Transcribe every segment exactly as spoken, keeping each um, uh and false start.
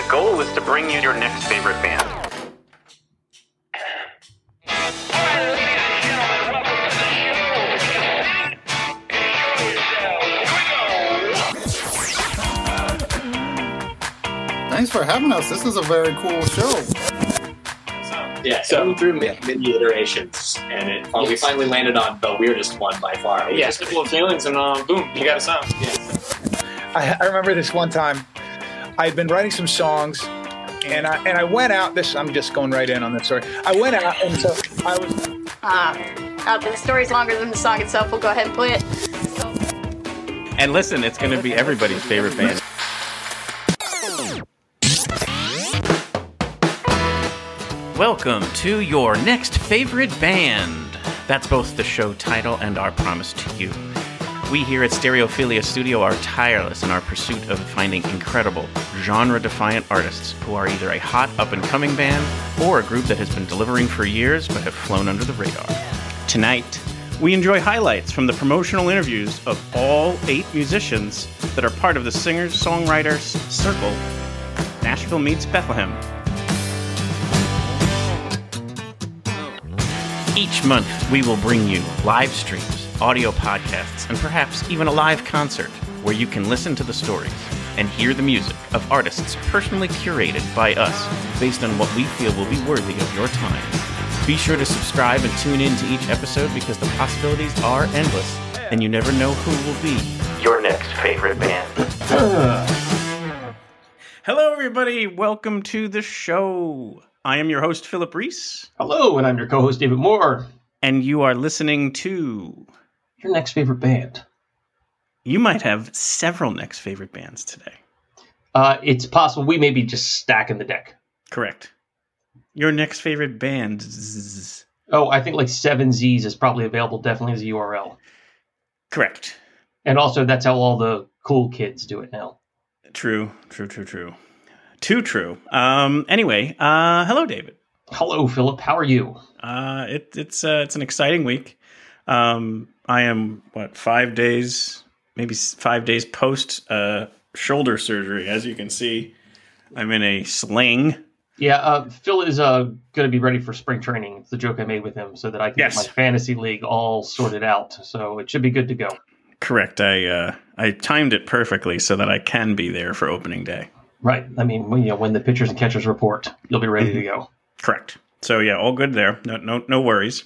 The goal is to bring you your next favorite band. Thanks for having us. This is a very cool show. Yeah, so through many, many iterations, and it, we finally landed on the weirdest one by far. Yeah, simple of feelings, and uh, boom, you got a sound. Yeah. I, I remember this one time. I had been writing some songs, and I and I went out. This I'm just going right in on this story. I went out, and so I was. Um, uh, the story's longer than the song itself. We'll go ahead and play it. So. And listen, it's going to be everybody's favorite band. Welcome to your next favorite band. That's both the show title and our promise to you. We here at Stereophilia Studio are tireless in our pursuit of finding incredible, genre-defiant artists who are either a hot up-and-coming band or a group that has been delivering for years but have flown under the radar. Tonight, we enjoy highlights from the promotional interviews of all eight musicians that are part of the Singers-Songwriters Circle, Nashville Meets Bethlehem. Each month, we will bring you live streams, audio podcasts, and perhaps even a live concert where you can listen to the stories and hear the music of artists personally curated by us based on what we feel will be worthy of your time. Be sure to subscribe and tune in to each episode because the possibilities are endless, and you never know who will be your next favorite band. Hello, everybody. Welcome to the show. I am your host, Philip Reese. Hello, and I'm your co-host, David Moore. And you are listening to... Your next favorite band. You might have several next favorite bands today. Uh, it's possible we may be just stacking the deck. Correct. Your next favorite band. Oh, I think like seven Z's is probably available definitely as a U R L. Correct. And also that's how all the cool kids do it now. True, true, true, true. Too true. Um, anyway, uh, hello, David. Hello, Philip. How are you? Uh, it, it's uh, it's an exciting week. Um, I am, what, five days, maybe five days post uh, shoulder surgery. As you can see, I'm in a sling. Yeah, uh, Phil is uh, going to be ready for spring training. It's the joke I made with him so that I can yes. get my fantasy league all sorted out. So it should be good to go. Correct. I uh, I timed it perfectly so that I can be there for opening day. Right. I mean, when, you know, when the pitchers and catchers report, you'll be ready to go. Correct. So yeah, all good there. No, no, no worries.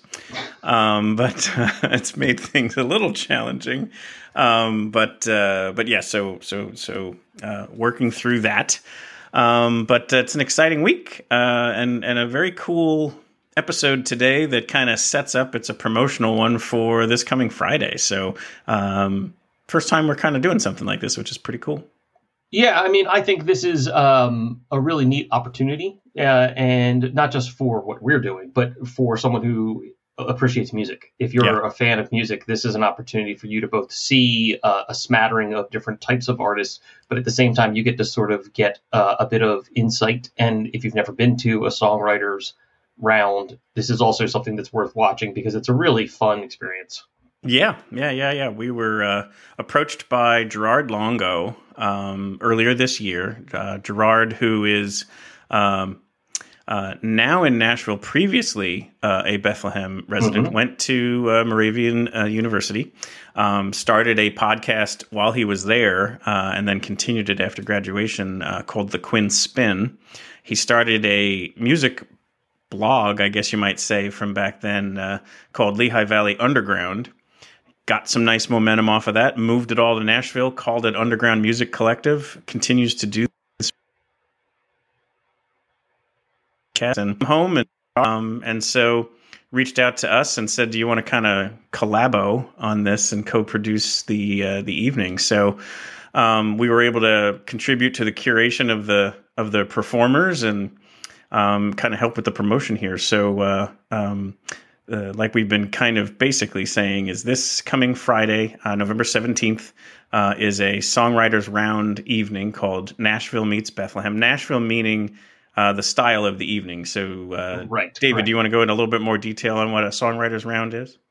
Um, but uh, it's made things a little challenging. Um, but uh, but yeah, so so so uh, working through that. Um, but it's an exciting week uh, and and a very cool episode today that kind of sets up. It's a promotional one for this coming Friday. So um, first time we're kind of doing something like this, which is pretty cool. Yeah, I mean, I think this is um, a really neat opportunity, uh, and not just for what we're doing, but for someone who appreciates music. If you're yeah. a fan of music, this is an opportunity for you to both see uh, a smattering of different types of artists, but at the same time, you get to sort of get uh, a bit of insight. And if you've never been to a songwriters round, this is also something that's worth watching because it's a really fun experience. Yeah, yeah, yeah, yeah. We were uh, approached by Gerard Longo um, earlier this year. Uh, Gerard, who is um, uh, now in Nashville, previously uh, a Bethlehem resident, mm-hmm. went to uh, Moravian uh, University, um, started a podcast while he was there, uh, and then continued it after graduation uh, called The Quinn Spin. He started a music blog, I guess you might say, from back then uh, called Lehigh Valley Underground. Got some nice momentum off of that, moved it all to Nashville, called it Underground Music Collective, continues to do this and home and um and so reached out to us and said, do you want to kind of collabo on this and co-produce the uh, the evening? So um, we were able to contribute to the curation of the of the performers and um, kind of help with the promotion here. So uh, um Uh, like we've been kind of basically saying, is this coming Friday, uh, November seventeenth, uh, is a songwriters round evening called Nashville Meets Bethlehem. Nashville meaning uh, the style of the evening. So, uh, right, David, right. do you want to go into a little bit more detail on what a songwriters round is?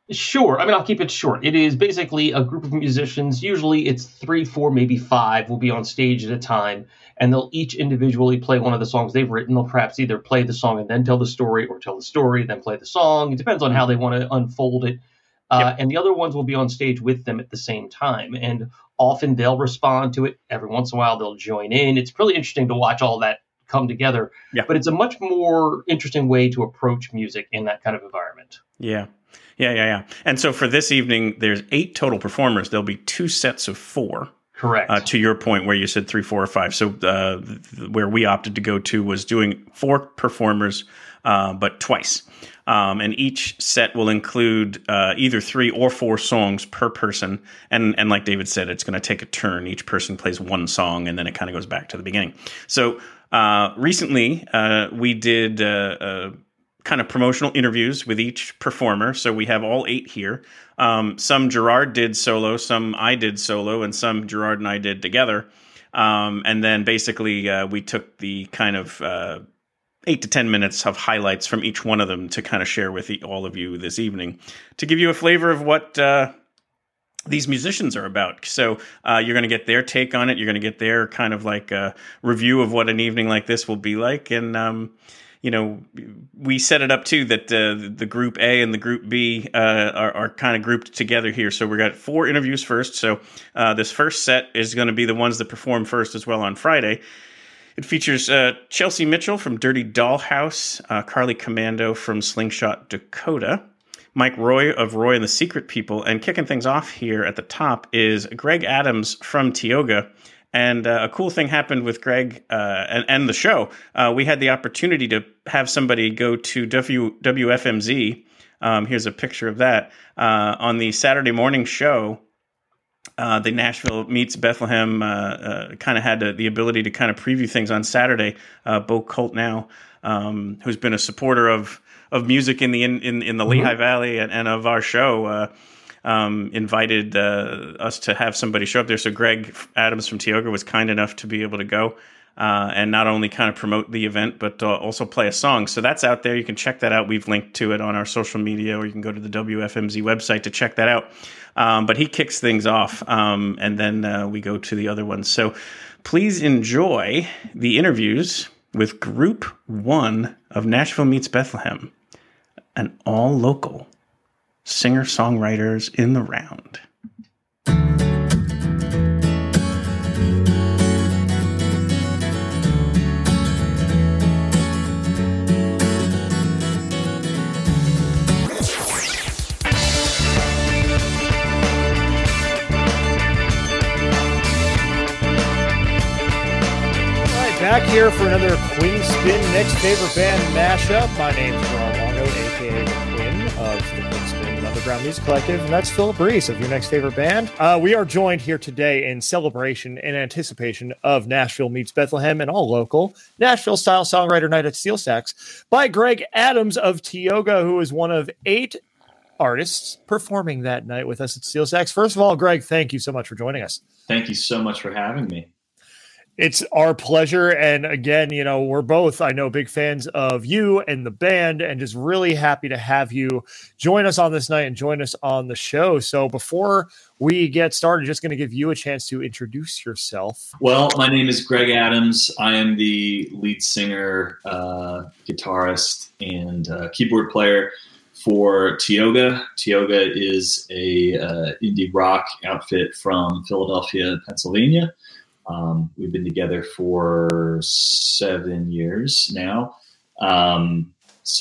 Sure. I mean, I'll keep it short. It is basically a group of musicians. Usually it's three, four, maybe five will be on stage at a time, and they'll each individually play one of the songs they've written. They'll perhaps either play the song and then tell the story, or tell the story, then play the song. It depends on how they want to unfold it. Uh, yep. And the other ones will be on stage with them at the same time. And often they'll respond to it. Every once in a while, they'll join in. It's really interesting to watch all that come together. Yeah. But it's a much more interesting way to approach music in that kind of environment. Yeah. Yeah, yeah, yeah. And so for this evening, there's eight total performers. There'll be two sets of four. Correct. Uh, to your point where you said three, four, or five. So uh, th- where we opted to go to was doing four performers, uh, but twice. Um, and each set will include uh, either three or four songs per person. And and like David said, it's going to take a turn. Each person plays one song, and then it kind of goes back to the beginning. So uh, recently, uh, we did uh, uh, kind of promotional interviews with each performer. So we have all eight here. Um, some Gerard did solo, some I did solo, and some Gerard and I did together. Um, and then basically uh, we took the kind of uh, eight to ten minutes of highlights from each one of them to kind of share with the, all of you this evening to give you a flavor of what uh, these musicians are about. So uh, you're going to get their take on it. You're going to get their kind of like a review of what an evening like this will be like. And, um, you know, we set it up too that uh, the group A and the group B uh, are, are kind of grouped together here. So we got four interviews first. So uh, this first set is going to be the ones that perform first as well on Friday. It features uh, Chelsea Mitchell from Dirty Dollhouse, uh, Carly Commando from Slingshot Dakota, Mike Roy of Roy and the Secret People, and kicking things off here at the top is Greg Adams from Tioga. And uh, a cool thing happened with Greg uh, and, and the show. Uh, we had the opportunity to have somebody go to w, W F M Z. Um, here's a picture of that. Uh, on the Saturday morning show, uh, the Nashville Meets Bethlehem uh, uh, kind of had uh, the ability to kind of preview things on Saturday. Uh, Bo Colt now, um, who's been a supporter of of music in the in, in, in the mm-hmm. Lehigh Valley and, and of our show, uh, Um, invited uh, us to have somebody show up there. So Greg Adams from Tioga was kind enough to be able to go uh, and not only kind of promote the event, but uh, also play a song. So that's out there. You can check that out. We've linked to it on our social media, or you can go to the W F M Z website to check that out. Um, but he kicks things off, um, and then uh, we go to the other ones. So please enjoy the interviews with Group One of Nashville Meets Bethlehem, an all-local singer-songwriters in the round. Back here for another Quinn Spin Next Favorite Band mashup. My name's Gerard Longo, a k a. the Quinn of the Quinn Spin and Underground Music Collective, and that's Philip Reese of Your Next Favorite Band. Uh, we are joined here today in celebration and anticipation of Nashville Meets Bethlehem and all local Nashville-style songwriter night at Steel Sax by Greg Adams of Tioga, who is one of eight artists performing that night with us at Steel Sax. First of all, Greg, thank you so much for joining us. Thank you so much for having me. It's our pleasure. And again, you know, we're both, I know, big fans of you and the band, and just really happy to have you join us on this night and join us on the show. So before we get started, just going to give you a chance to introduce yourself. Well, my name is Greg Adams. I am the lead singer, uh, guitarist, and uh, keyboard player for Tioga. Tioga is a uh, indie rock outfit from Philadelphia, Pennsylvania. Um, we've been together for seven years now. Um,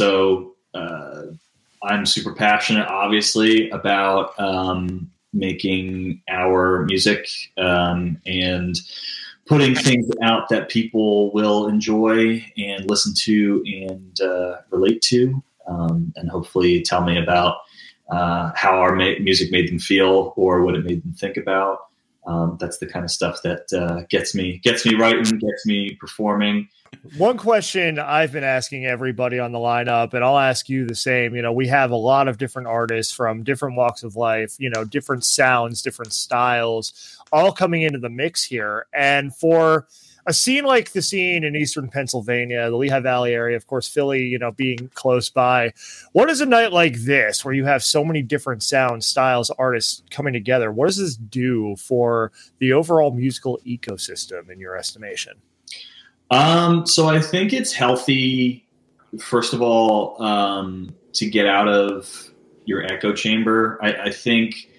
so uh, I'm super passionate, obviously, about um, making our music um, and putting things out that people will enjoy and listen to and uh, relate to, um, and hopefully tell me about uh, how our ma- music made them feel or what it made them think about. Um, that's the kind of stuff that uh, gets me gets me writing, gets me performing. One question I've been asking everybody on the lineup, and I'll ask you the same. You know, we have a lot of different artists from different walks of life, you know, different sounds, different styles, all coming into the mix here. And for a scene like the scene in Eastern Pennsylvania, the Lehigh Valley area, of course, Philly, you know, being close by. What is a night like this where you have so many different sounds, styles, artists coming together? What does this do for the overall musical ecosystem in your estimation? Um, so I think it's healthy, first of all, um, to get out of your echo chamber. I, I think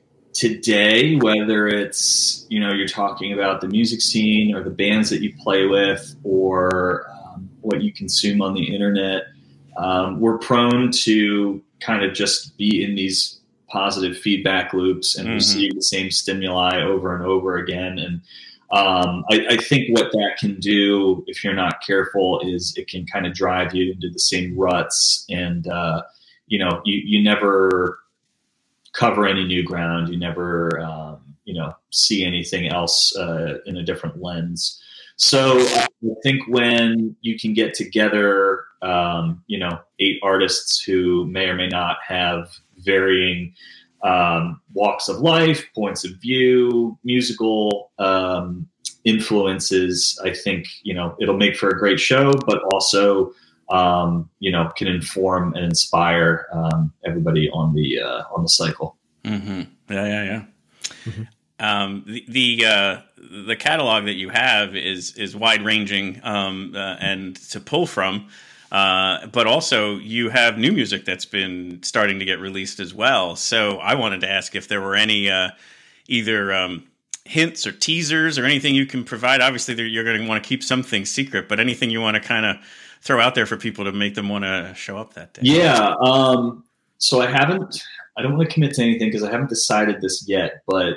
today, whether it's, you know, you're talking about the music scene or the bands that you play with or um, what you consume on the internet, um, we're prone to kind of just be in these positive feedback loops and mm-hmm. receive the same stimuli over and over again. And um, I, I think what that can do, if you're not careful, is it can kind of drive you into the same ruts and, uh, you know, you, you never cover any new ground. You never, um, you know, see anything else uh, in a different lens. So I think when you can get together, um, you know, eight artists who may or may not have varying um, walks of life, points of view, musical um, influences, I think, you know, it'll make for a great show, but also Um, you know, can inform and inspire um, everybody on the uh, on the cycle. Mm-hmm. Yeah, yeah, yeah. Mm-hmm. Um, the the, uh, the catalog that you have is is wide ranging um, uh, and to pull from, uh, but also you have new music that's been starting to get released as well. So I wanted to ask if there were any uh, either um, hints or teasers or anything you can provide. Obviously, you're going to want to keep some things secret, but anything you want to kind of throw out there for people to make them want to show up that day. Yeah. Um, so I haven't, I don't want to commit to anything because I haven't decided this yet, but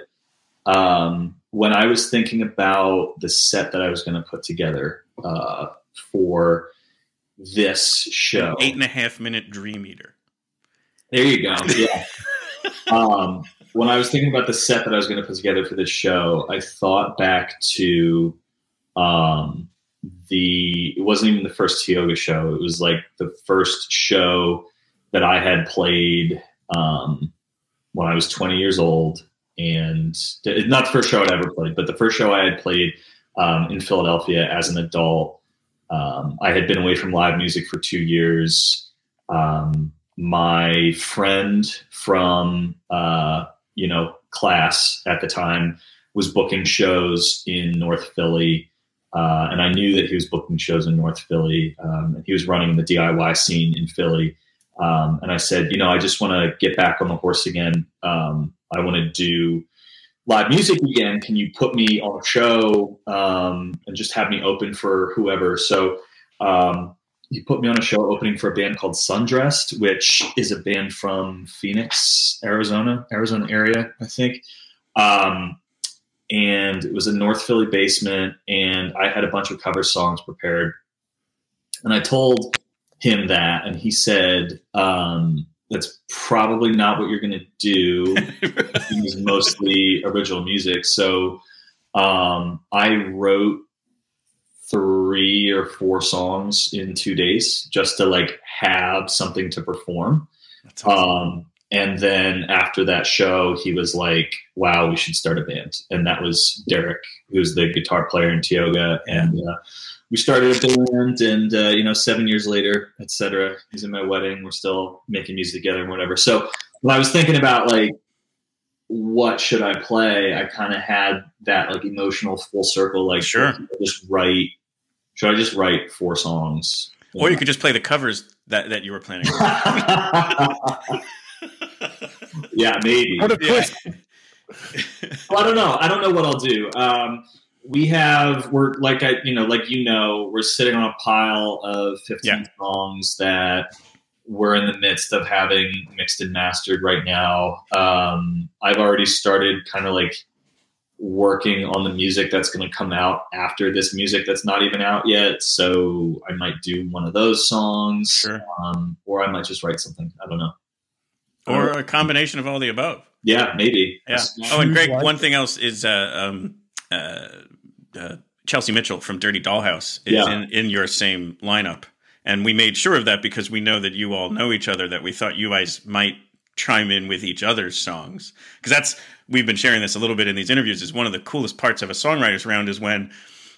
um, when I was thinking about the set that I was going to put together uh, for this show. Eight and a half minute Dream Eater. There you go. Yeah. um, when I was thinking about the set that I was going to put together for this show, I thought back to, um, the it wasn't even the first Tioga show. It was like the first show that I had played um, when I was twenty years old, and not the first show I'd ever played, but the first show I had played um, in Philadelphia as an adult. Um, I had been away from live music for two years. Um, my friend from uh, you know class at the time was booking shows in North Philly. Uh, and I knew that he was booking shows in North Philly, um, and he was running the D I Y scene in Philly. Um, and I said, you know, I just want to get back on the horse again. Um, I want to do live music again. Can you put me on a show um, and just have me open for whoever? So um, he put me on a show opening for a band called Sundressed, which is a band from Phoenix, Arizona, Arizona area, I think. Um, And it was a North Philly basement, and I had a bunch of cover songs prepared. And I told him that, and he said, um, that's probably not what you're going to do. It's mostly original music. So um, I wrote three or four songs in two days just to like have something to perform. That's awesome. Um, And then after that show, he was like, wow, we should start a band. And that was Derek, who's the guitar player in Tioga. And uh, we started a band, and, uh, you know, seven years later, et cetera, he's in my wedding. We're still making music together and whatever. So when I was thinking about, like, what should I play, I kind of had that, like, emotional full circle. Like, sure. should I just write, should I just write four songs? Or you could just play the covers that, that you were planning. Yeah, maybe. Yeah. Well, I don't know. I don't know what I'll do. Um, we have, we're like I, you know, like you know, we're sitting on a pile of fifteen yeah. songs that we're in the midst of having mixed and mastered right now. Um, I've already started kind of like working on the music that's going to come out after this music that's not even out yet. So I might do one of those songs, sure. um, or I might just write something. I don't know. Or a combination of all the above. Yeah, maybe. Yeah. Oh, and Greg, one thing else is uh, um, uh, uh, Chelsea Mitchell from Dirty Dollhouse is yeah. in, in your same lineup. And we made sure of that because we know that you all know each other, that we thought you guys might chime in with each other's songs. Because that's, we've been sharing this a little bit in these interviews, is one of the coolest parts of a songwriter's round is when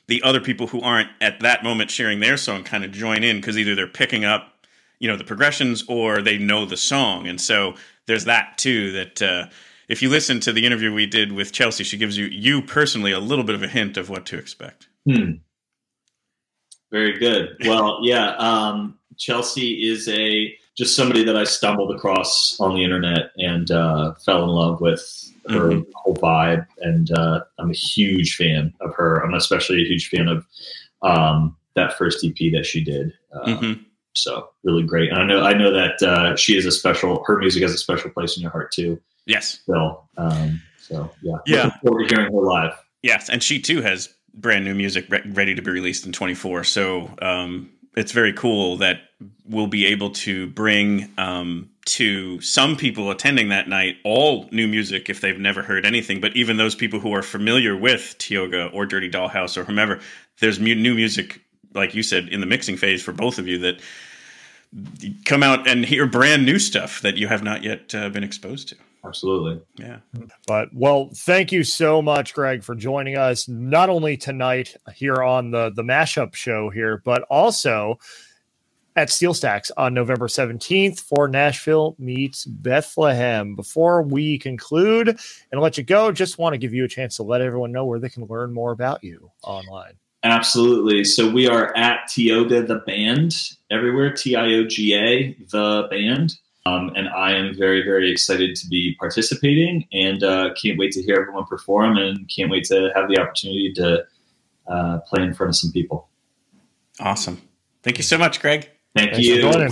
the other people who aren't at that moment sharing their song kind of join in, because either they're picking up, you know, the progressions or they know the song. And so there's that too, that uh, if you listen to the interview we did with Chelsea, she gives you, you personally, a little bit of a hint of what to expect. Hmm. Very good. Well, yeah. Um, Chelsea is a, just somebody that I stumbled across on the internet and uh, fell in love with her mm-hmm. whole vibe. And uh, I'm a huge fan of her. I'm especially a huge fan of um, that first E P that she did. Uh, mm-hmm. So really great. And I know, I know that uh, she is a special, her music has a special place in your heart too. Yes. So, um, so yeah. Yeah. Looking forward to hearing her live. Yes. And she too has brand new music re- ready to be released in twenty-four. So um, it's very cool that we'll be able to bring um, to some people attending that night all new music if they've never heard anything. But even those people who are familiar with Tioga or Dirty Dollhouse or whomever, there's mu- new music, like you said, in the mixing phase for both of you, that come out and hear brand new stuff that you have not yet uh, been exposed to. Absolutely. Yeah. But, well, thank you so much, Greg, for joining us, not only tonight here on the, the Mashup show here, but also at Steel Stacks on November seventeenth for Nashville Meets Bethlehem. Before we conclude and let you go, just want to give you a chance to let everyone know where they can learn more about you online. Absolutely. So we are at Tioga the Band everywhere, T I O G A, the band. Um, and I am very, very excited to be participating, and uh, can't wait to hear everyone perform, and can't wait to have the opportunity to uh, play in front of some people. Awesome. Thank you so much, Greg. Thank Thanks you. for joining.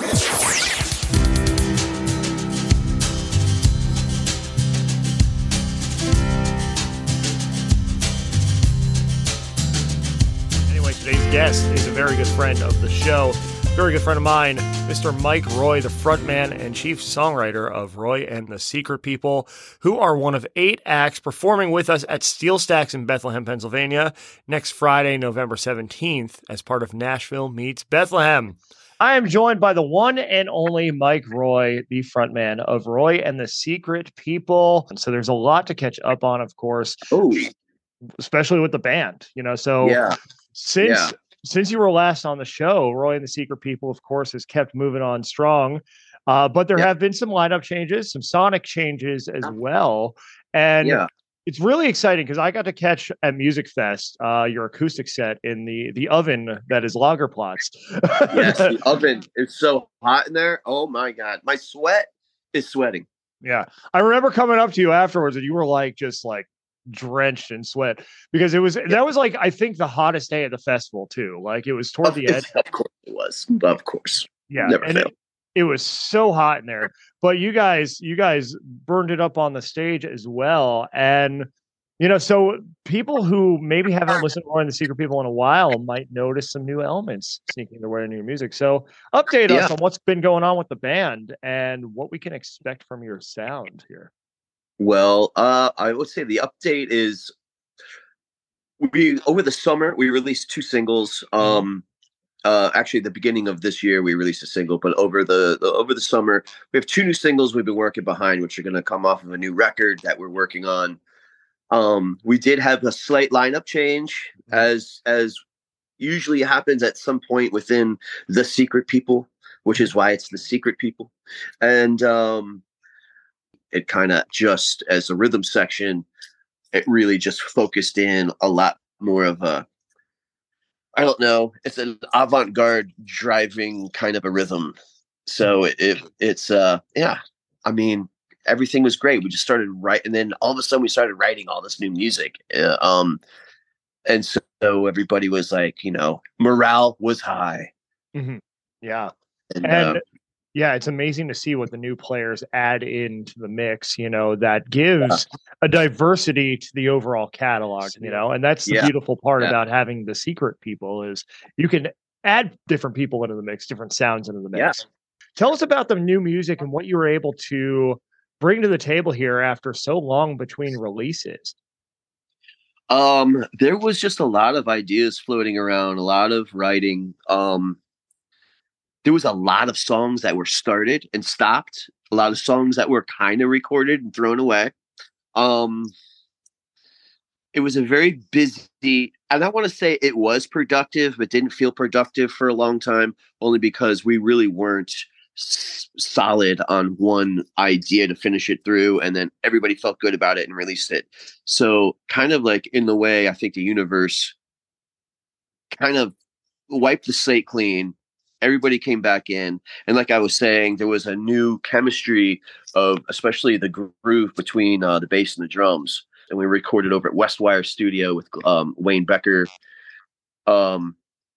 Anyway, today's guest is a very good friend of the show. Very good friend of mine, Mister Mike Roy, the frontman and chief songwriter of Roy and the Secret People, who are one of eight acts performing with us at Steel Stacks in Bethlehem, Pennsylvania, next Friday, November seventeenth, as part of Nashville Meets Bethlehem. I am joined by the one and only Mike Roy, the frontman of Roy and the Secret People. So there's a lot to catch up on, of course, oh, especially with the band, you know, so yeah. since... Yeah. Since you were last on the show, Roy and the Secret People, of course, has kept moving on strong. Uh, but there yep. have been some lineup changes, some sonic changes as well. And yeah. it's really exciting because I got to catch at Music Fest uh, your acoustic set in the the oven that is Lagerplatz. Yes, the oven. It's so hot in there. Oh, my God. My sweat is sweating. Yeah. I remember coming up to you afterwards and you were like, just like, drenched in sweat, because it was yeah. that was like I think the hottest day at the festival too. Like it was toward of, the end. Of course it was. Of course. Yeah. Never and it, it was so hot in there. But you guys, you guys burned it up on the stage as well. And you know, so people who maybe haven't listened to Roy and the Secret People in a while might notice some new elements sneaking their way into your music. So update yeah. us on what's been going on with the band and what we can expect from your sound here. Well, uh, I would say the update is we over the summer we released two singles. Um, uh, actually, at the beginning of this year we released a single, but over the, the over the summer we have two new singles we've been working behind, which are going to come off of a new record that we're working on. Um, we did have a slight lineup change, as as usually happens at some point within the Secret People, which is why it's the Secret People, and. Um, It kind of just as a rhythm section, it really just focused in a lot more of a, I don't know, it's an avant-garde driving kind of a rhythm. So it, it it's, uh, yeah, I mean, everything was great. We just started writing, and then all of a sudden we started writing all this new music. Uh, um, and so, so everybody was like, you know, morale was high. Mm-hmm. Yeah. And, and uh, yeah, it's amazing to see what the new players add into the mix, you know, that gives yeah. a diversity to the overall catalog, you know, and that's the yeah. beautiful part yeah. about having the Secret People is you can add different people into the mix, different sounds into the mix. Yeah. Tell us about the new music and what you were able to bring to the table here after so long between releases. Um, there was just a lot of ideas floating around, a lot of writing. Um, there was a lot of songs that were started and stopped, a lot of songs that were kind of recorded and thrown away. Um, it was a very busy, and I want to say it was productive, but didn't feel productive for a long time, only because we really weren't s- solid on one idea to finish it through, and then everybody felt good about it and released it. So kind of like in the way, I think the universe kind of wiped the slate clean. Everybody came back in. And like I was saying, there was a new chemistry of especially the groove between uh, the bass and the drums. And we recorded over at Westwire Studio with um, Wayne Becker. Um,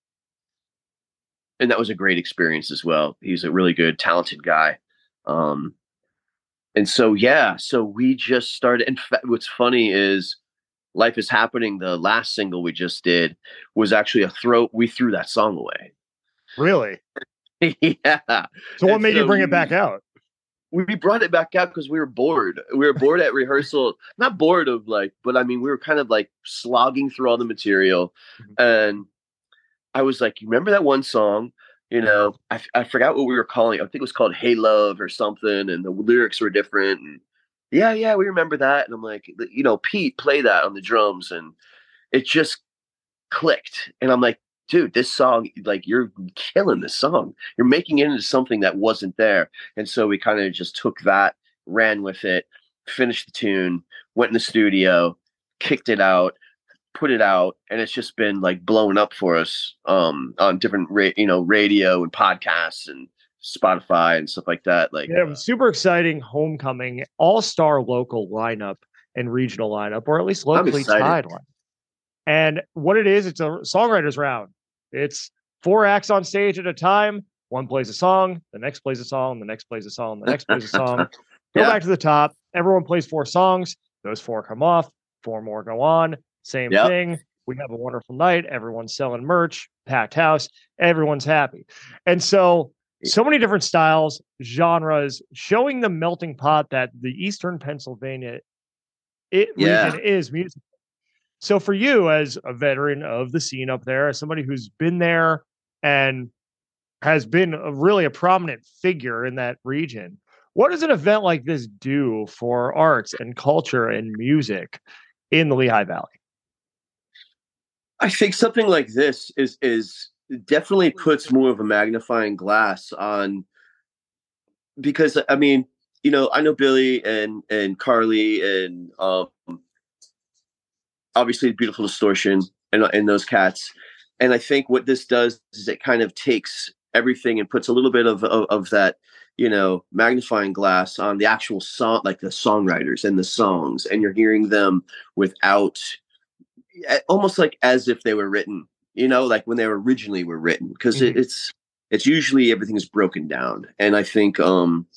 and that was a great experience as well. He's a really good, talented guy. Um, and so, yeah, so we just started. In fact, what's funny is Life is Happening, the last single we just did, was actually a throw. We threw that song away. Really? Yeah. So what And made so you bring we, it back out? We brought it back out because we were bored. We were bored at rehearsal. Not bored of like, but I mean, we were kind of like slogging through all the material. Mm-hmm. And I was like, you remember that one song? You know, I, I forgot what we were calling it. I think it was called Hey Love or something. And the lyrics were different. And yeah, yeah, we remember that. And I'm like, you know, Pete, play that on the drums. And it just clicked. And I'm like, dude, this song, like, you're killing this song. You're making it into something that wasn't there. And so we kind of just took that, ran with it, finished the tune, went in the studio, kicked it out, put it out, and it's just been like blowing up for us um, on different, ra- you know, radio and podcasts and Spotify and stuff like that. Like, yeah, it was super exciting homecoming, all-star local lineup and regional lineup, or at least locally tied lineup. And what it is, it's a songwriters round. It's four acts on stage at a time. One plays a song, the next plays a song, the next plays a song, the next plays a song. Go yeah. back to the top. Everyone plays four songs. Those four come off. Four more go on. Same yep. thing. We have a wonderful night. Everyone's selling merch, packed house. Everyone's happy. And so, so many different styles, genres, showing the melting pot that the Eastern Pennsylvania it, yeah. region is music. So for you, as a veteran of the scene up there, as somebody who's been there and has been a, really a prominent figure in that region, what does an event like this do for arts and culture and music in the Lehigh Valley? I think something like this is is definitely puts more of a magnifying glass on, because I mean, you know, I know Billy and and Carly and um, obviously Beautiful Distortion and and those cats, and I think what this does is it kind of takes everything and puts a little bit of of, of that, you know, magnifying glass on the actual song, like the songwriters and the songs, and you're hearing them without, almost like as if they were written, you know, like when they were originally were written, because mm-hmm. it, it's it's usually everything is broken down, and I think um,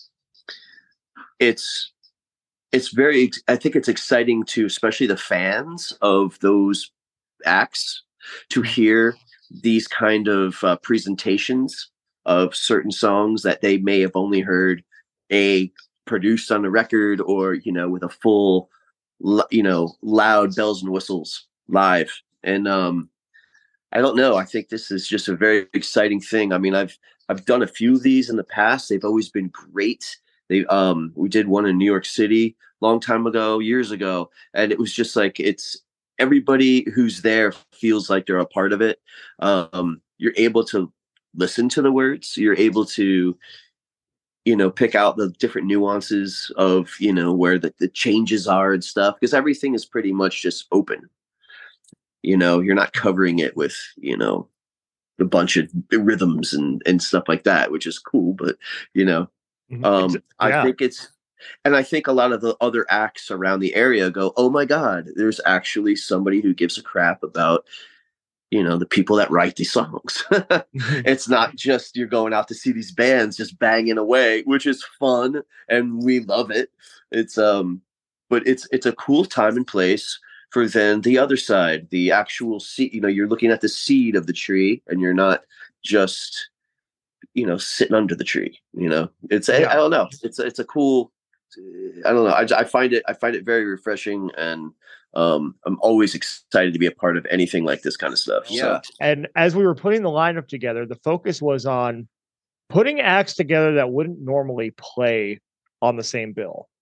it's it's very, I think it's exciting to, especially the fans of those acts, to hear these kind of uh, presentations of certain songs that they may have only heard a produced on a record, or, you know, with a full, you know, loud bells and whistles live. And um, I don't know. I think this is just a very exciting thing. I mean, I've, I've done a few of these in the past. They've always been great. They, um, we did one in New York City long time ago, years ago. And it was just like, it's everybody who's there feels like they're a part of it. Um, you're able to listen to the words. You're able to, you know, pick out the different nuances of, you know, where the, the changes are and stuff, because everything is pretty much just open. You know, you're not covering it with, you know, a bunch of rhythms and, and stuff like that, which is cool. But, you know, um, yeah. I think it's, and I think a lot of the other acts around the area go, oh my God, there's actually somebody who gives a crap about, you know, the people that write these songs. It's not just you're going out to see these bands just banging away, which is fun and we love it. It's, um, but it's, it's a cool time and place for then the other side, the actual seed. You know, you're looking at the seed of the tree, and you're not just, you know, sitting under the tree. You know, it's yeah. I, I don't know. It's it's a cool. I don't know. I, I find it I find it very refreshing, and um, I'm always excited to be a part of anything like this kind of stuff. Yeah. So. And as we were putting the lineup together, the focus was on putting acts together that wouldn't normally play on the same bill.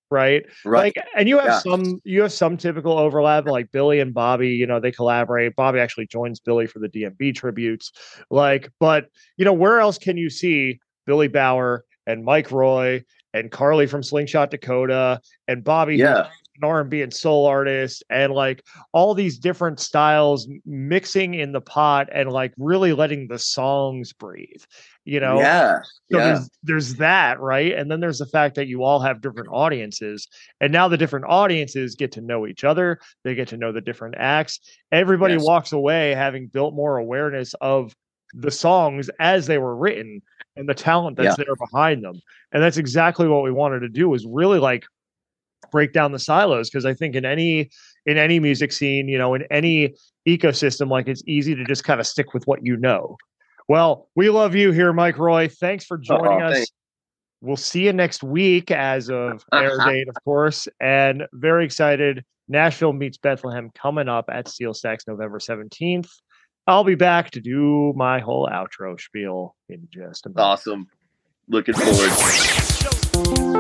Right. Right. Like, and you have Yeah. some, you have some typical overlap, like Billy and Bobby, you know, they collaborate. Bobby actually joins Billy for the D M B tributes. Like, but you know, where else can you see Billy Bauer and Mike Roy and Carly from Slingshot Dakota and Bobby, Yeah. who's an R and B and soul artist, and like all these different styles mixing in the pot and like really letting the songs breathe, you know? Yeah. So yeah. there's there's that, right? And then there's the fact that you all have different audiences. And now the different audiences get to know each other. They get to know the different acts. Everybody Yes. walks away having built more awareness of the songs as they were written and the talent that's Yeah. there behind them. And that's exactly what we wanted to do, was really like break down the silos. Because I think in any in any music scene, you know, in any ecosystem, like it's easy to just kind of stick with what you know. Well, we love you here, Mike Roy. Thanks for joining Oh, us. thanks. We'll see you next week as of air date, of course. And very excited. Nashville meets Bethlehem coming up at Steel Stacks November seventeenth. I'll be back to do my whole outro spiel in just a minute. Awesome. Looking forward.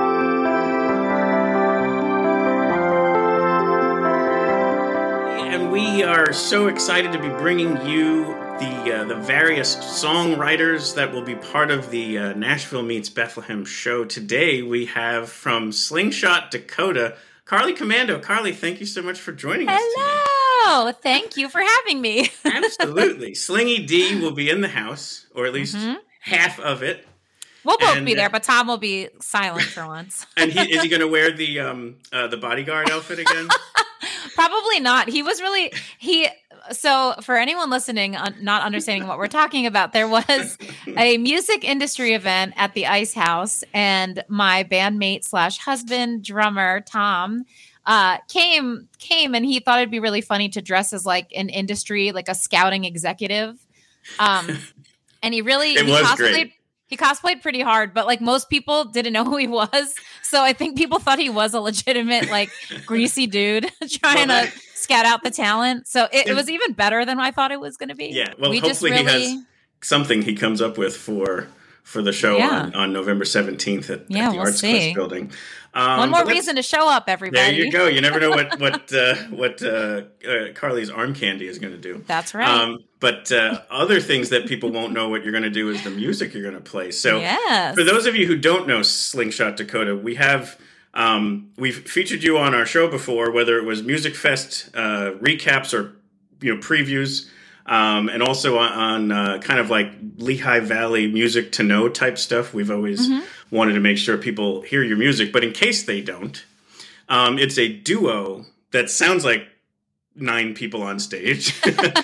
And we are so excited to be bringing you the uh, the various songwriters that will be part of the uh, Nashville Meets Bethlehem show. Today we have from Slingshot Dakota, Carly Commando. Carly, thank you so much for joining us today. Hello. Thank you for having me. Absolutely. Slingy D will be in the house, or at least Mhm. half of it. We'll both And, be there, uh, but Tom will be silent for once. And he, is he going to wear the um uh, the bodyguard outfit again? Probably not. He was really he. So for anyone listening, uh, not understanding what we're talking about, there was a music industry event at the Ice House, and my bandmate slash husband drummer Tom uh, came came, and he thought it'd be really funny to dress as like an industry, like a scouting executive. Um, and he really It he was cosplayed. great. He cosplayed pretty hard, but like most people didn't know who he was. So I think people thought he was a legitimate, like greasy dude trying Well, to scout out the talent. So it, it was even better than I thought it was going to be. Yeah. Well, we hopefully just really, he has something he comes up with for for the show Yeah. on, on November seventeenth at, Yeah, at the we'll Arts see. Quest building. Um, one more but let's- reason to show up, everybody. There you go. You never know what what uh, what uh, uh, Carly's arm candy is going to do. That's right. Um, but uh, other things that people won't know what you're going to do is the music you're going to play. So Yes. for those of you who don't know Slingshot Dakota, we have um, we've featured you on our show before, whether it was Music Fest uh, recaps or you know previews. Um, and also on, on uh, kind of like Lehigh Valley music to know type stuff. We've always Mhm. wanted to make sure people hear your music. But in case they don't, um, it's a duo that sounds like nine people on stage.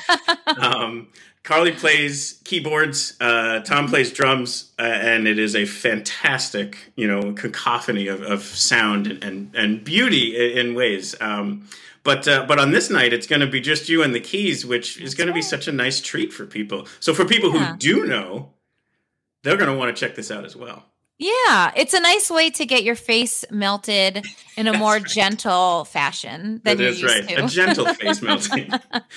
um, Carly plays keyboards, uh, Tom plays drums, uh, and it is a fantastic, you know, cacophony of, of sound and, and, and beauty in, in ways. Um, But uh, but on this night, it's going to be just you and the keys, which is going to be such a nice treat for people. So for people Yeah. who do know, they're going to want to check this out as well. Yeah, it's a nice way to get your face melted in a more gentle fashion than That you're is used right, to. a gentle face melting.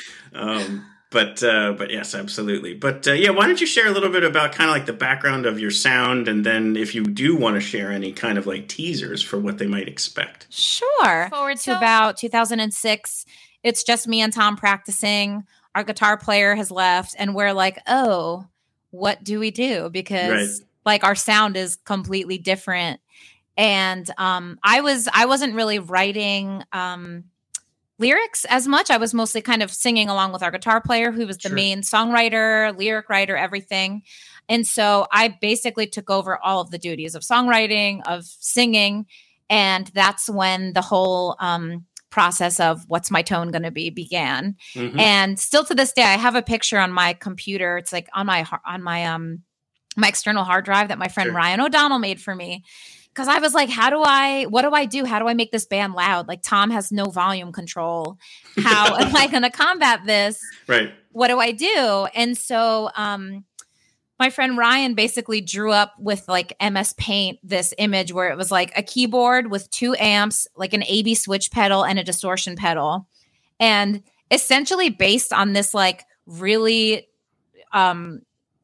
um, but uh, but yes, absolutely. But uh, yeah, why don't you share a little bit about kind of like the background of your sound, and then if you do want to share any kind of like teasers for what they might expect. Sure. Forward to about two thousand six. It's just me and Tom practicing. Our guitar player has left, and we're like, oh, what do we do? Because Right. like our sound is completely different. And um, I was I wasn't really writing um, lyrics as much. I was mostly kind of singing along with our guitar player, who was the Sure. main songwriter, lyric writer, everything. And so I basically took over all of the duties of songwriting, of singing. And that's when the whole um, process of what's my tone going to be began. Mhm. And still to this day, I have a picture on my computer. It's like on my har- on my um my external hard drive that my friend Sure. Ryan O'Donnell made for me. Because I was like, how do I, what do I do? How do I make this band loud? Like Tom has no volume control. How am I going to combat this? Right. What do I do? And so um, my friend Ryan basically drew up with like M S Paint this image where it was like a keyboard with two amps, like an A B switch pedal and a distortion pedal. And essentially based on this like really um,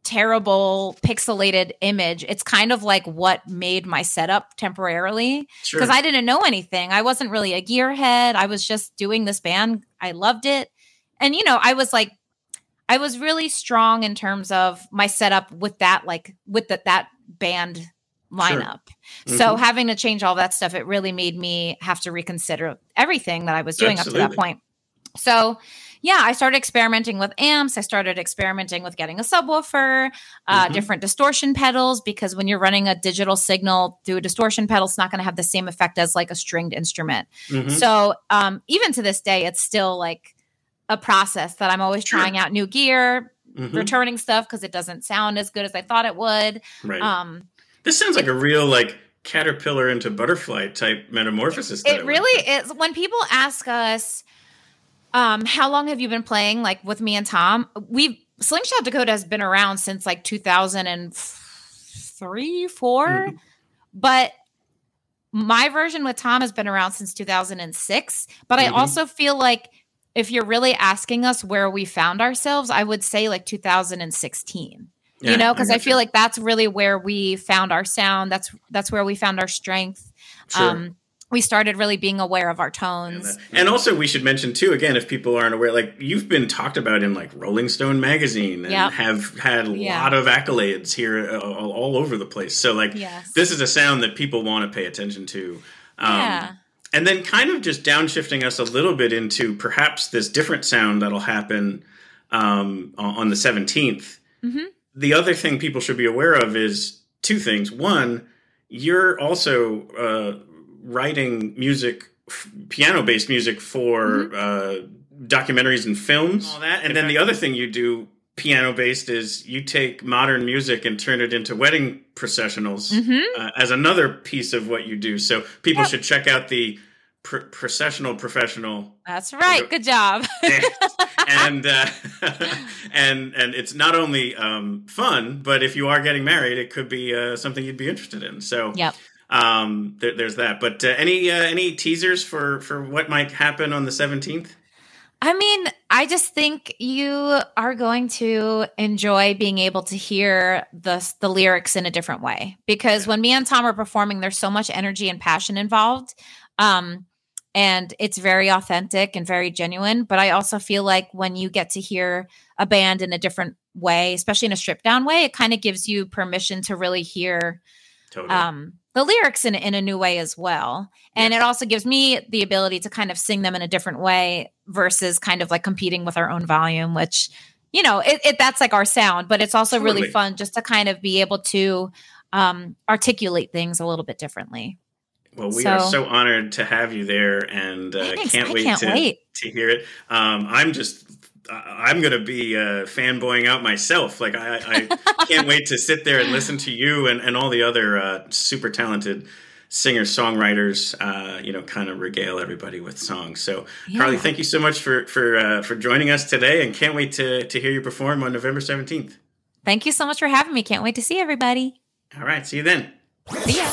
terrible pixelated image. It's kind of like what made my setup temporarily because sure. I didn't know anything. I wasn't really a gearhead. I was just doing this band. I loved it. And, you know, I was like, I was really strong in terms of my setup with that, like with the, that band lineup. Sure. Mm-hmm. So having to change all that stuff, it really made me have to reconsider everything that I was doing Absolutely. Up to that point. So yeah, I started experimenting with amps. I started experimenting with getting a subwoofer, uh, mm-hmm. different distortion pedals, because when you're running a digital signal through a distortion pedal, it's not going to have the same effect as like a stringed instrument. Mm-hmm. So um, even to this day, it's still like a process that I'm always sure. trying out new gear, mm-hmm. returning stuff because it doesn't sound as good as I thought it would. Right. Um, this sounds like a real like caterpillar into butterfly type metamorphosis. It really is. When people ask us, Um, how long have you been playing like with me and Tom? We've Slingshot Dakota has been around since like two thousand three, four, mm-hmm. but my version with Tom has been around since two thousand six. But mm-hmm. I also feel like if you're really asking us where we found ourselves, I would say like two thousand sixteen. Yeah, you know, because I, I feel you. like that's really where we found our sound. That's that's where we found our strength. Sure. Um, we started really being aware of our tones. And, and also we should mention too, again, if people aren't aware, like you've been talked about in like Rolling Stone magazine and yep. have had a yeah. lot of accolades here uh, all, all over the place. So like yes. this is a sound that people want to pay attention to. Um, yeah. And then kind of just downshifting us a little bit into perhaps this different sound that'll happen um, on the seventeenth. Mm-hmm. The other thing people should be aware of is two things. One, you're also uh, writing music, f- piano-based music for mm-hmm. uh, documentaries and films. All that. And then the other thing you do piano-based is you take modern music and turn it into wedding processionals mm-hmm. uh, as another piece of what you do. So people yep. should check out the pr- processional professional. That's right. Good job. and uh, and and it's not only um, fun, but if you are getting married, it could be uh, something you'd be interested in. So yep. um, there, there's that. But uh, any uh, any teasers for, for what might happen on the seventeenth? I mean, I just think you are going to enjoy being able to hear the the lyrics in a different way. Because when me and Tom are performing, there's so much energy and passion involved. Um, and it's very authentic and very genuine. But I also feel like when you get to hear a band in a different way, especially in a stripped down way, it kind of gives you permission to really hear totally. um, the lyrics in, in a new way as well. And yes. it also gives me the ability to kind of sing them in a different way versus kind of like competing with our own volume, which, you know, it, it that's like our sound, but it's also totally. really fun just to kind of be able to um, articulate things a little bit differently. Well, we so, are so honored to have you there, and uh, thanks, can't I wait can't to wait. to hear it. Um, I'm just, I'm going to be uh, fanboying out myself. Like I, I can't wait to sit there and listen to you and, and all the other uh, super talented singers, songwriters. Uh, you know, kind of regale everybody with songs. So, yeah. Carly, thank you so much for for uh, for joining us today, and can't wait to to hear you perform on November seventeenth. Thank you so much for having me. Can't wait to see everybody. All right, see you then. See ya.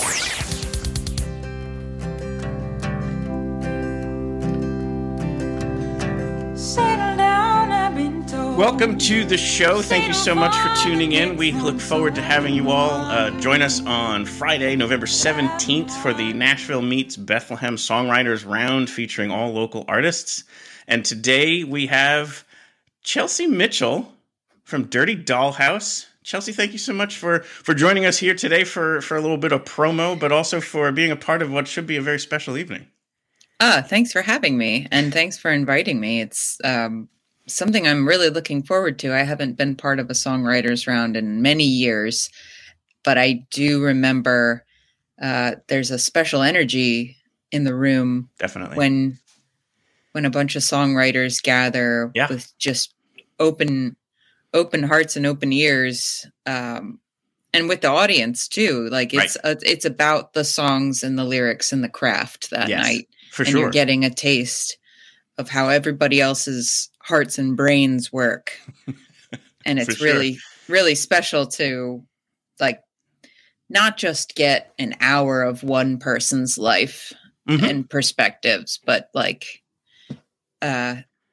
Welcome to the show. Thank you so much for tuning in. We look forward to having you all uh, join us on Friday, November seventeenth for the Nashville Meets Bethlehem Songwriters Round featuring all local artists. And today we have Chelsea Mitchell from Dirty Dollhouse. Chelsea, thank you so much for, for joining us here today for, for a little bit of promo, but also for being a part of what should be a very special evening. Ah, thanks for having me, and thanks for inviting me. It's um, something I'm really looking forward to. I haven't been part of a songwriters round in many years, but I do remember uh, there's a special energy in the room. Definitely. When when a bunch of songwriters gather yeah. with just open open hearts and open ears, um, and with the audience too. Like it's right. uh, it's about the songs and the lyrics and the craft that yes, night. For and sure. You're getting a taste of how everybody else's hearts and brains work. And it's sure. really, really special to like not just get an hour of one person's life mm-hmm. and perspectives, but like uh,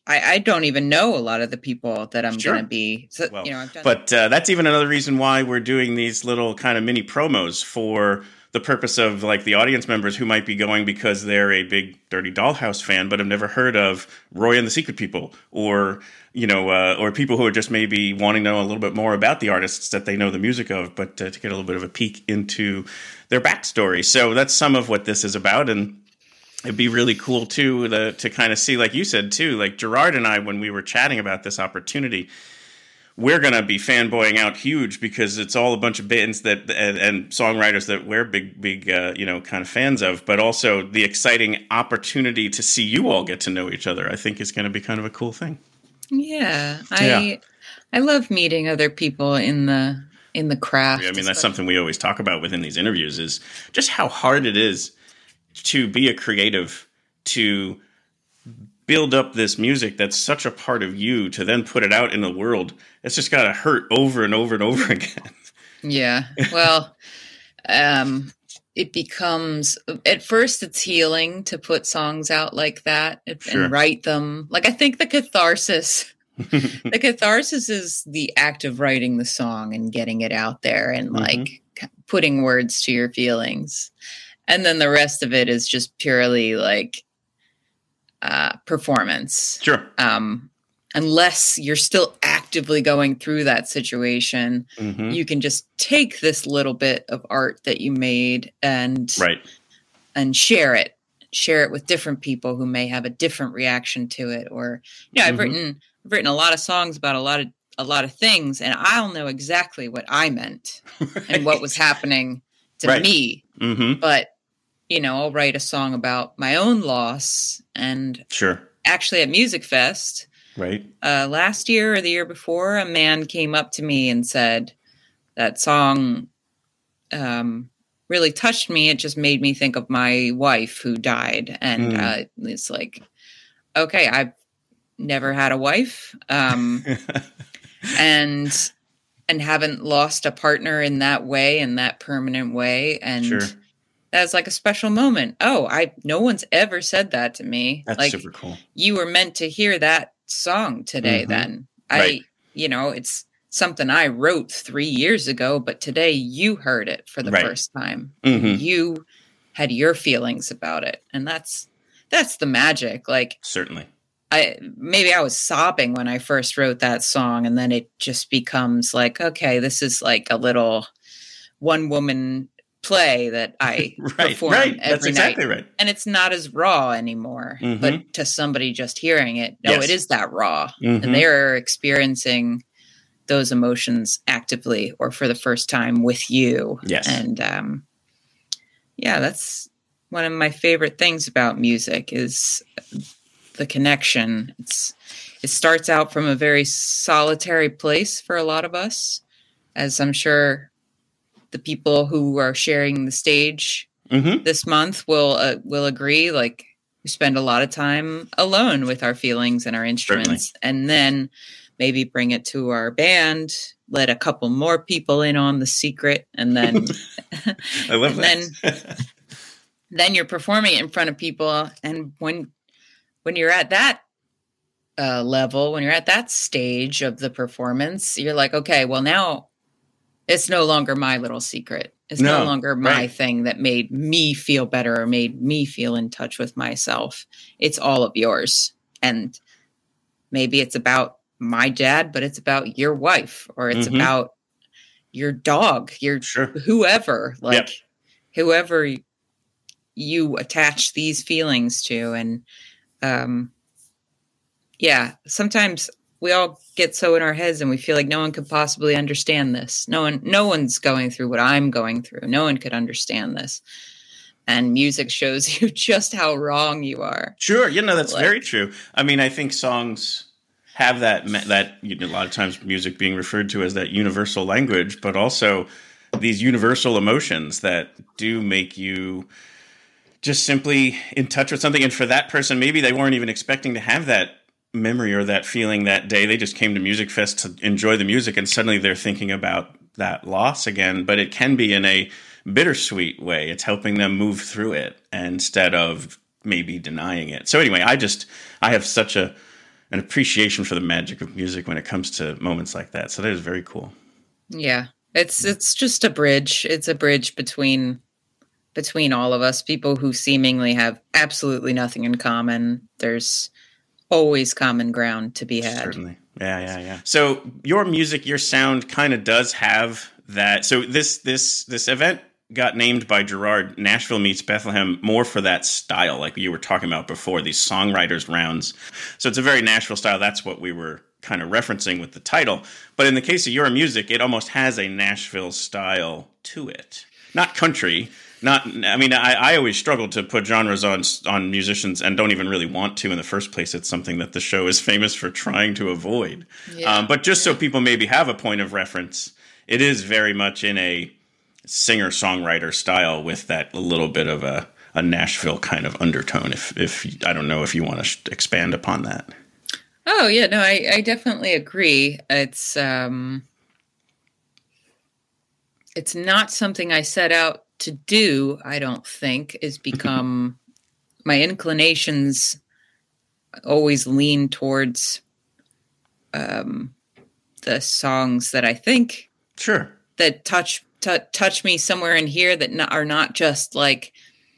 I, I don't even know a lot of the people that I'm Sure. going to be. So, Well, you know, I've done But uh, that's even another reason why we're doing these little kind of mini promos for the purpose of like the audience members who might be going because they're a big Dirty Dollhouse fan, but have never heard of Roy and the Secret People, or you know, uh, or people who are just maybe wanting to know a little bit more about the artists that they know the music of, but uh, to get a little bit of a peek into their backstory. So that's some of what this is about, and it'd be really cool too to, to kind of see, like you said too, like Gerard and I, when we were chatting about this opportunity, we're going to be fanboying out huge because it's all a bunch of bands that and, and songwriters that we're big, big, uh, you know, kind of fans of, but also the exciting opportunity to see you all get to know each other, I think is going to be kind of a cool thing. Yeah, I Yeah. I love meeting other people in the in the craft. I mean, that's something we always talk about within these interviews is just how hard it is to be a creative, to build up this music that's such a part of you, to then put it out in the world. It's just got to hurt over and over and over again. Yeah. Well, um, it becomes, at first it's healing to put songs out like that and Sure. write them. Like, I think the catharsis, the catharsis is the act of writing the song and getting it out there and like c- putting words to your feelings. And then the rest of it is just purely like uh, performance. Sure. Um, unless you're still actively going through that situation, Mhm. you can just take this little bit of art that you made and Right. and share it. Share it with different people who may have a different reaction to it. Or, you know, I've Mhm. written I've written a lot of songs about a lot of a lot of things, and I'll know exactly what I meant and what was happening to Right. me. Mm-hmm. But you know, I'll write a song about my own loss. And Sure. actually at Music Fest Right. uh, last year or the year before, a man came up to me and said, that song um, really touched me. It just made me think of my wife who died. And Mm. uh, it's like, okay, I've never had a wife. Um, and and haven't lost a partner in that way, in that permanent way. And Sure. that's like a special moment. Oh, I no one's ever said that to me. That's like, super cool. you were meant to hear that song today. Mhm. Then Right. I, you know, it's something I wrote three years ago, but today you heard it for the Right. first time. Mhm. You had your feelings about it, and that's that's the magic. Like, Certainly. I maybe I was sobbing when I first wrote that song, and then it just becomes like, okay, this is like a little one woman play that I Right. perform Right. every That's exactly night. right. And it's not as raw anymore. Mhm. But to somebody just hearing it, no, Yes. it is that raw. Mhm. And they're experiencing those emotions actively or for the first time with you. Yes. And um, yeah, that's one of my favorite things about music is the connection. It's it starts out from a very solitary place for a lot of us, as I'm sure the people who are sharing the stage Mhm. this month will uh, will agree. Like, we spend a lot of time alone with our feelings and our instruments, and then maybe bring it to our band, let a couple more people in on the secret, and then I love and that. then then you're performing it in front of people. And when when you're at that uh, level, when you're at that stage of the performance, you're like, okay, well, now it's no longer my little secret. It's no, No, longer my right. thing that made me feel better or made me feel in touch with myself. It's all of yours. And maybe it's about my dad, but it's about your wife, or it's Mhm. about your dog, your Sure. whoever, like Yep. whoever you attach these feelings to. And um, yeah, sometimes we all get so in our heads and we feel like no one could possibly understand this. No one, no one's going through what I'm going through. No one could understand this. And music shows you just how wrong you are. Sure. You know, that's Like- very true. I mean, I think songs have that, me- that you know, a lot of times music being referred to as that universal language, but also these universal emotions that do make you just simply in touch with something. And for that person, maybe they weren't even expecting to have that memory or that feeling that day. They just came to Music Fest to enjoy the music, and suddenly they're thinking about that loss again. But it can be in a bittersweet way. It's helping them move through it instead of maybe denying it. So anyway, I just I have such a an appreciation for the magic of music when it comes to moments like that. So that is very cool. Yeah, it's it's just a bridge. It's a bridge between between all of us, people who seemingly have absolutely nothing in common. There's always common ground to be had. Certainly. Yeah, yeah, yeah. So your music, your sound kind of does have that. So this this this event got named by Gerard Nashville Meets Bethlehem more for that style, like you were talking about before, these songwriters rounds. So it's a very Nashville style. That's what we were kind of referencing with the title. But in the case of your music, it almost has a Nashville style to it. Not country. Not, I mean, I, I always struggle to put genres on on musicians and don't even really want to in the first place. It's something that the show is famous for trying to avoid. Yeah. Um, but just so people maybe have a point of reference, it is very much in a singer-songwriter style with that little bit of a, a Nashville kind of undertone. If, if I don't know if you want to sh- expand upon that. Oh, yeah, no, I, I definitely agree. It's um, it's not something I set out to do, I don't think, is become my inclinations always lean towards um, the songs that I think sure that touch t- touch me somewhere in here that not, are not just like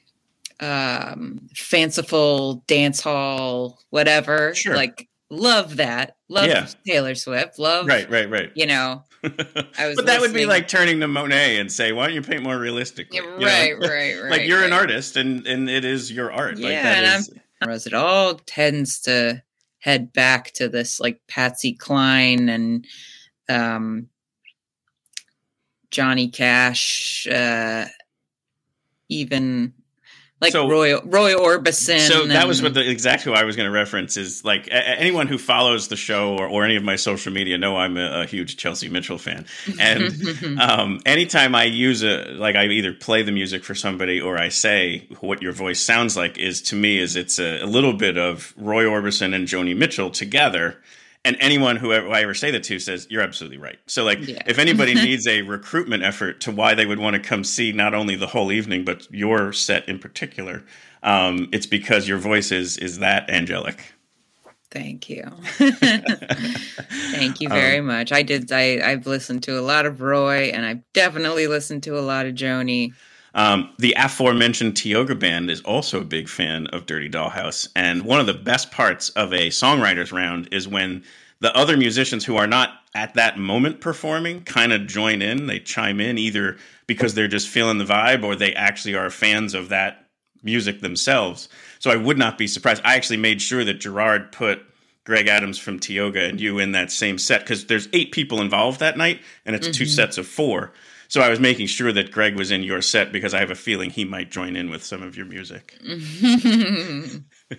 um, fanciful dance hall, whatever. Sure. Like love that, love yeah. Taylor Swift, love right, right, right. You know. I was but that listening. would be like turning to Monet and say, why don't you paint more realistically? Yeah, right, you know? right, right. Like you're right. an artist and, and it is your art. Yeah, like that and is... I'm, it all tends to head back to this like Patsy Cline and um, Johnny Cash, uh, even like so, Roy Roy Orbison. So that and, was what the, exactly what I was going to reference is like a, anyone who follows the show or, or any of my social media know I'm a, a huge Chelsea Mitchell fan. And um, anytime I use a, like I either play the music for somebody or I say what your voice sounds like is to me is it's a, a little bit of Roy Orbison and Joni Mitchell together. And anyone who ever, I ever say that to says, you're absolutely right. So like yeah. if anybody needs a recruitment effort to why they would want to come see not only the whole evening, but your set in particular, um, it's because your voice is, is that angelic. Thank you. Thank you very um, much. I did. I, I've listened to a lot of Roy and I've definitely listened to a lot of Joni. Um, the aforementioned Tioga Band is also a big fan of Dirty Dollhouse. And one of the best parts of a songwriters round is when the other musicians who are not at that moment performing kind of join in. They chime in either because they're just feeling the vibe or they actually are fans of that music themselves. So I would not be surprised. I actually made sure that Gerard put Greg Adams from Tioga and you in that same set because there's eight people involved that night and it's mm-hmm. two sets of four. So I was making sure that Greg was in your set because I have a feeling he might join in with some of your music. uh,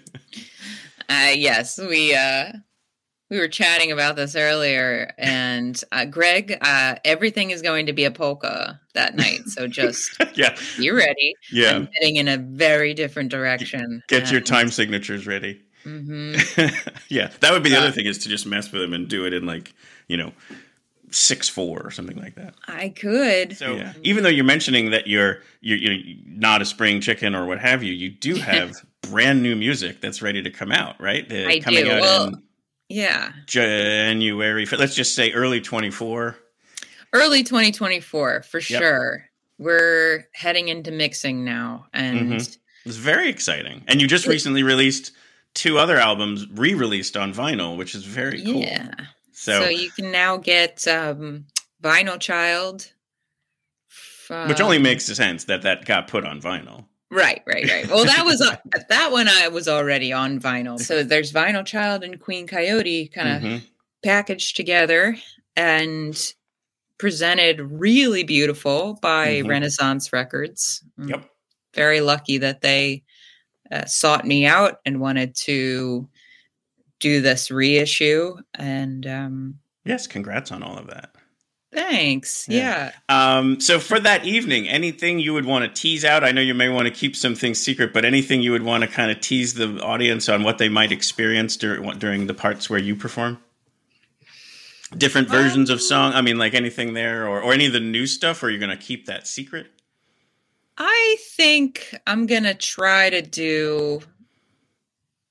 yes, we uh, we were chatting about this earlier, and uh, Greg, uh, everything is going to be a polka that night. So just yeah, be ready. Yeah, I'm heading in a very different direction. Get and... your time signatures ready. Mm-hmm. Yeah, that would be the uh, other thing is to just mess with them and do it in like you know. six four or something like that. I could. So yeah. Even though you're mentioning that you're, you're you're not a spring chicken or what have you, you do have brand new music that's ready to come out, right? Uh, I coming do. Out well, in yeah. January. Let's just say early twenty-four. Early twenty twenty-four for yep. sure. We're heading into mixing now, and mm-hmm. it's very exciting. And you just recently released two other albums re-released on vinyl, which is very cool. Yeah. So, so you can now get um, Vinyl Child. From... Which only makes sense that that got put on vinyl. Right, right, right. Well, that was uh, that one I was already on vinyl. So there's Vinyl Child and Queen Coyote kind of mm-hmm. packaged together and presented really beautiful by mm-hmm. Renaissance Records. Yep. Very lucky that they uh, sought me out and wanted to do this reissue. And um yes, congrats on all of that. Thanks. Yeah. yeah. Um so for that evening, anything you would want to tease out? I know you may want to keep some things secret, but anything you would want to kind of tease the audience on what they might experience during during the parts where you perform? Different versions um, of song. I mean, like anything there, or or any of the new stuff, or you're going to keep that secret? I think I'm going to try to do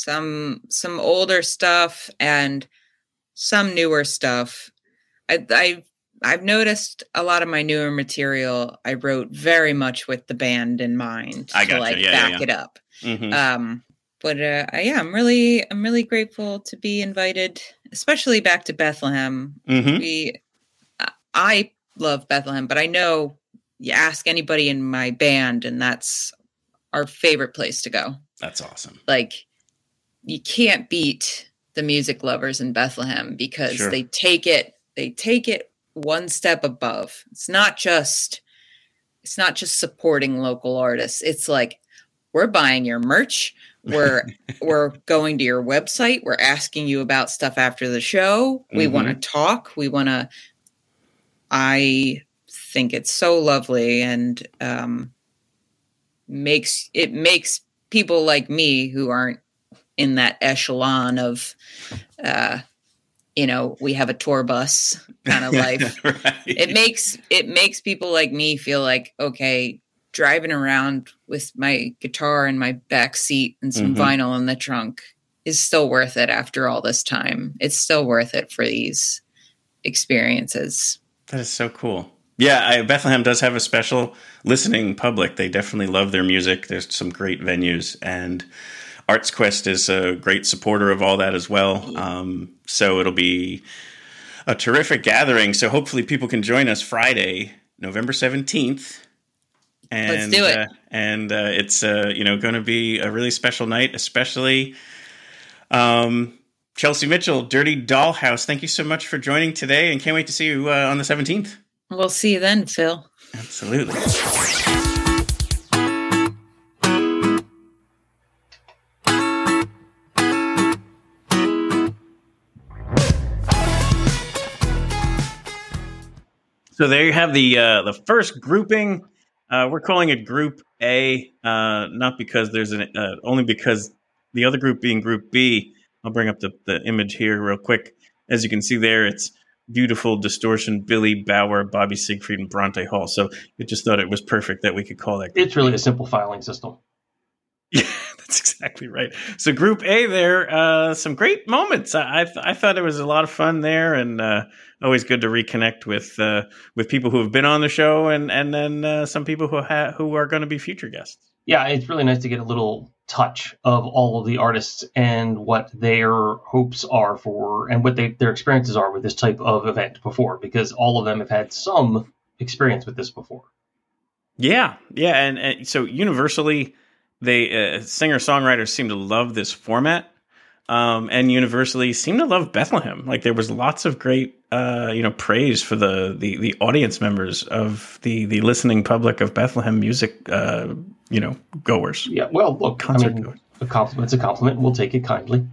some some older stuff and some newer stuff. I, I I've noticed a lot of my newer material I wrote very much with the band in mind I gotcha. to like yeah, back yeah, yeah. it up. Mm-hmm. Um, but uh, yeah, I'm really I'm really grateful to be invited, especially back to Bethlehem. Mm-hmm. We I love Bethlehem, but I know you ask anybody in my band, and that's our favorite place to go. That's awesome. Like, you can't beat the music lovers in Bethlehem because Sure. they take it, they take it one step above. It's not just, it's not just supporting local artists. It's like, we're buying your merch. We're, we're going to your website. We're asking you about stuff after the show. We Mhm. want to talk. We want to, I think it's so lovely and, um, makes it makes people like me who aren't in that echelon of uh you know, we have a tour bus kind of life. Right. It makes it makes people like me feel like, okay, driving around with my guitar in my back seat and some Mhm. vinyl in the trunk is still worth it after all this time. It's still worth it for these experiences. That is so cool. Yeah, I, Bethlehem does have a special listening public. They definitely love their music. There's some great venues, and Arts Quest is a great supporter of all that as well. Um, so it'll be a terrific gathering. So hopefully people can join us Friday, November seventeenth. And, Let's do it. Uh, and uh, it's uh, you know going to be a really special night, especially um, Chelsea Mitchell, Dirty Dollhouse. Thank you so much for joining today, and can't wait to see you uh, on the seventeenth. We'll see you then, Phil. Absolutely. So there you have the uh, the first grouping. Uh, we're calling it Group A, uh, not because there's an uh, only because the other group being Group B. I'll bring up the, the image here real quick. As you can see there, it's Beautiful, Distortion, Billy Bauer, Bobby Siegfried, and Bronte Hall. So it just thought it was perfect that we could call that. It's really a simple filing system. Yeah, that's exactly right. So Group A there, uh, some great moments. I I, th- I thought it was a lot of fun there, and uh, always good to reconnect with uh, with people who have been on the show, and and then uh, some people who ha- who are going to be future guests. Yeah, it's really nice to get a little touch of all of the artists and what their hopes are for, and what they, their experiences are with this type of event before, because all of them have had some experience with this before. Yeah, yeah, and, and so universally, they uh, singer-songwriters seem to love this format, um, and universally seem to love Bethlehem. Like there was lots of great, uh, you know, praise for the, the the audience members of the the listening public of Bethlehem music, uh, you know, goers. Yeah, well, look, concert I mean, goers. a compliment's a compliment. We'll take it kindly.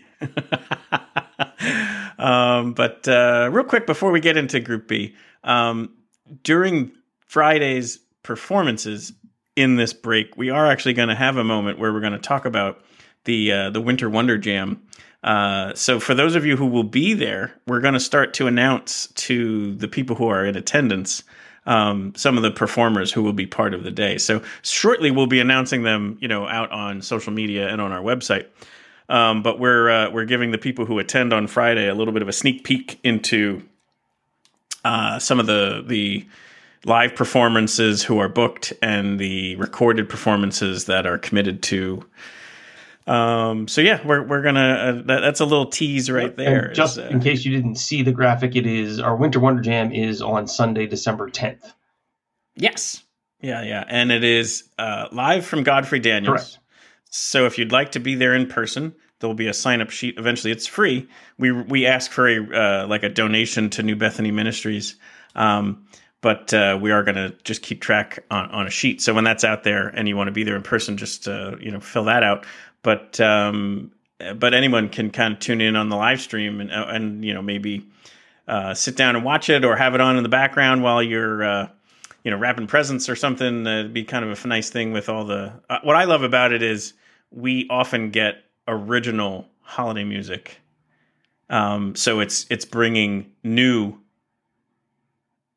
um, but uh, real quick before we get into Group B, um, during Friday's performances in this break, we are actually going to have a moment where we're going to talk about the uh, the Winter Wonder Jam. Uh, so for those of you who will be there, we're going to start to announce to the people who are in attendance um, some of the performers who will be part of the day. So shortly we'll be announcing them, you know, out on social media and on our website. Um, but we're uh, we're giving the people who attend on Friday a little bit of a sneak peek into uh, some of the the live performances who are booked and the recorded performances that are committed to. Um, so yeah, we're we're gonna uh, that, that's a little tease right there. And just is, uh, in case you didn't see the graphic, it is our Winter Wonder Jam is on Sunday, December tenth. Yes, yeah, yeah, and it is uh, live from Godfrey Daniels. Correct. So if you'd like to be there in person, there will be a sign-up sheet. Eventually, it's free. We we ask for a uh, like a donation to New Bethany Ministries, um, but uh, we are going to just keep track on, on a sheet. So when that's out there and you want to be there in person, just uh, you know fill that out. But um, but anyone can kind of tune in on the live stream and and you know maybe uh, sit down and watch it or have it on in the background while you're uh, you know wrapping presents or something. Uh, it'd be kind of a nice thing with all the. Uh, what I love about it is we often get original holiday music, um, so it's it's bringing new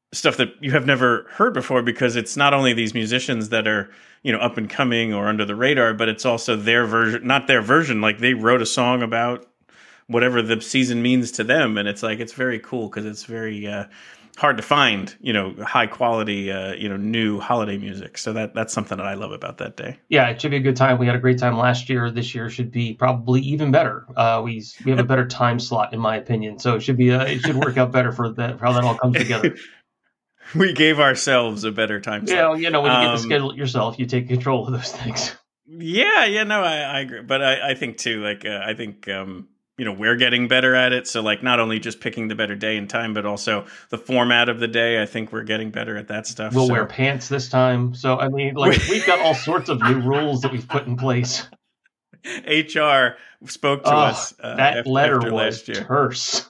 stuff that you have never heard before, because it's not only these musicians that are, you know, up and coming or under the radar, but it's also their version, not their version. Like they wrote a song about whatever the season means to them. And it's like, it's very cool because it's very uh, hard to find, you know, high quality, uh, you know, new holiday music. So that that's something that I love about that day. Yeah, it should be a good time. We had a great time last year. This year should be probably even better. Uh, we we have a better time slot, in my opinion. So it should be a, it should work out better for that, for how that all comes together. We gave ourselves a better time slot. Yeah, you know, when you um, get to schedule it yourself, you take control of those things. Yeah, yeah, no, I, I agree. But I, I think too, like, uh, I think, um, you know, we're getting better at it. So like not only just picking the better day and time, but also the format of the day. I think we're getting better at that stuff. We'll so. wear pants this time. So, I mean, like we've got all sorts of new rules that we've put in place. H R spoke to oh, us. Uh, that after, letter after was last year. terse.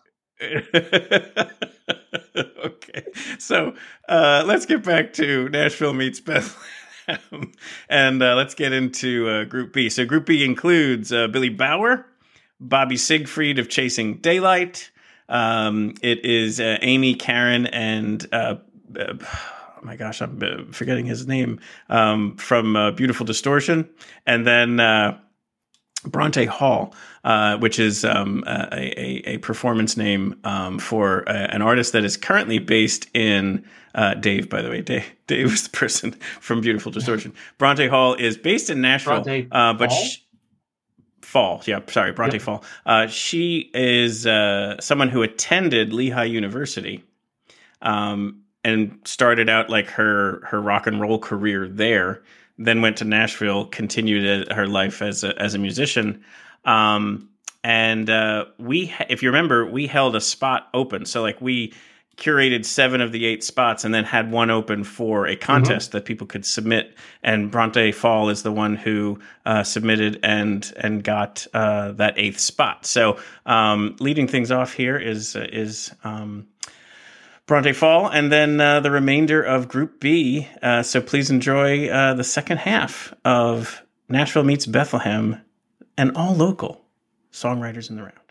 Okay, so uh, let's get back to Nashville Meets Bethlehem, and uh, let's get into uh, Group B. So Group B includes uh, Billy Bauer, Bobby Siegfried of Chasing Daylight. Um, it is uh, Amy, Karen, and uh, uh, oh my gosh, I'm uh, forgetting his name um, from uh, Beautiful Distortion, and then uh, Bronte Hall, uh, which is um, a, a, a performance name um, for a, an artist that is currently based in uh, Dave. By the way, Dave, Dave is the person from Beautiful Distortion. Bronte Hall is based in Nashville, Bronte uh, but. Hall? She, Fall, yeah, sorry, Bronte Yep. Fall. Uh, she is uh, someone who attended Lehigh University um, and started out like her her rock and roll career there. Then went to Nashville, continued her life as a, as a musician. Um, and uh, we, if you remember, we held a spot open. So like we curated seven of the eight spots and then had one open for a contest mm-hmm. that people could submit. And Bronte Fall is the one who uh, submitted and and got uh, that eighth spot. So um, leading things off here is is um, Bronte Fall, and then uh, the remainder of Group B. Uh, so please enjoy uh, the second half of Nashville Meets Bethlehem, and all local songwriters in the round.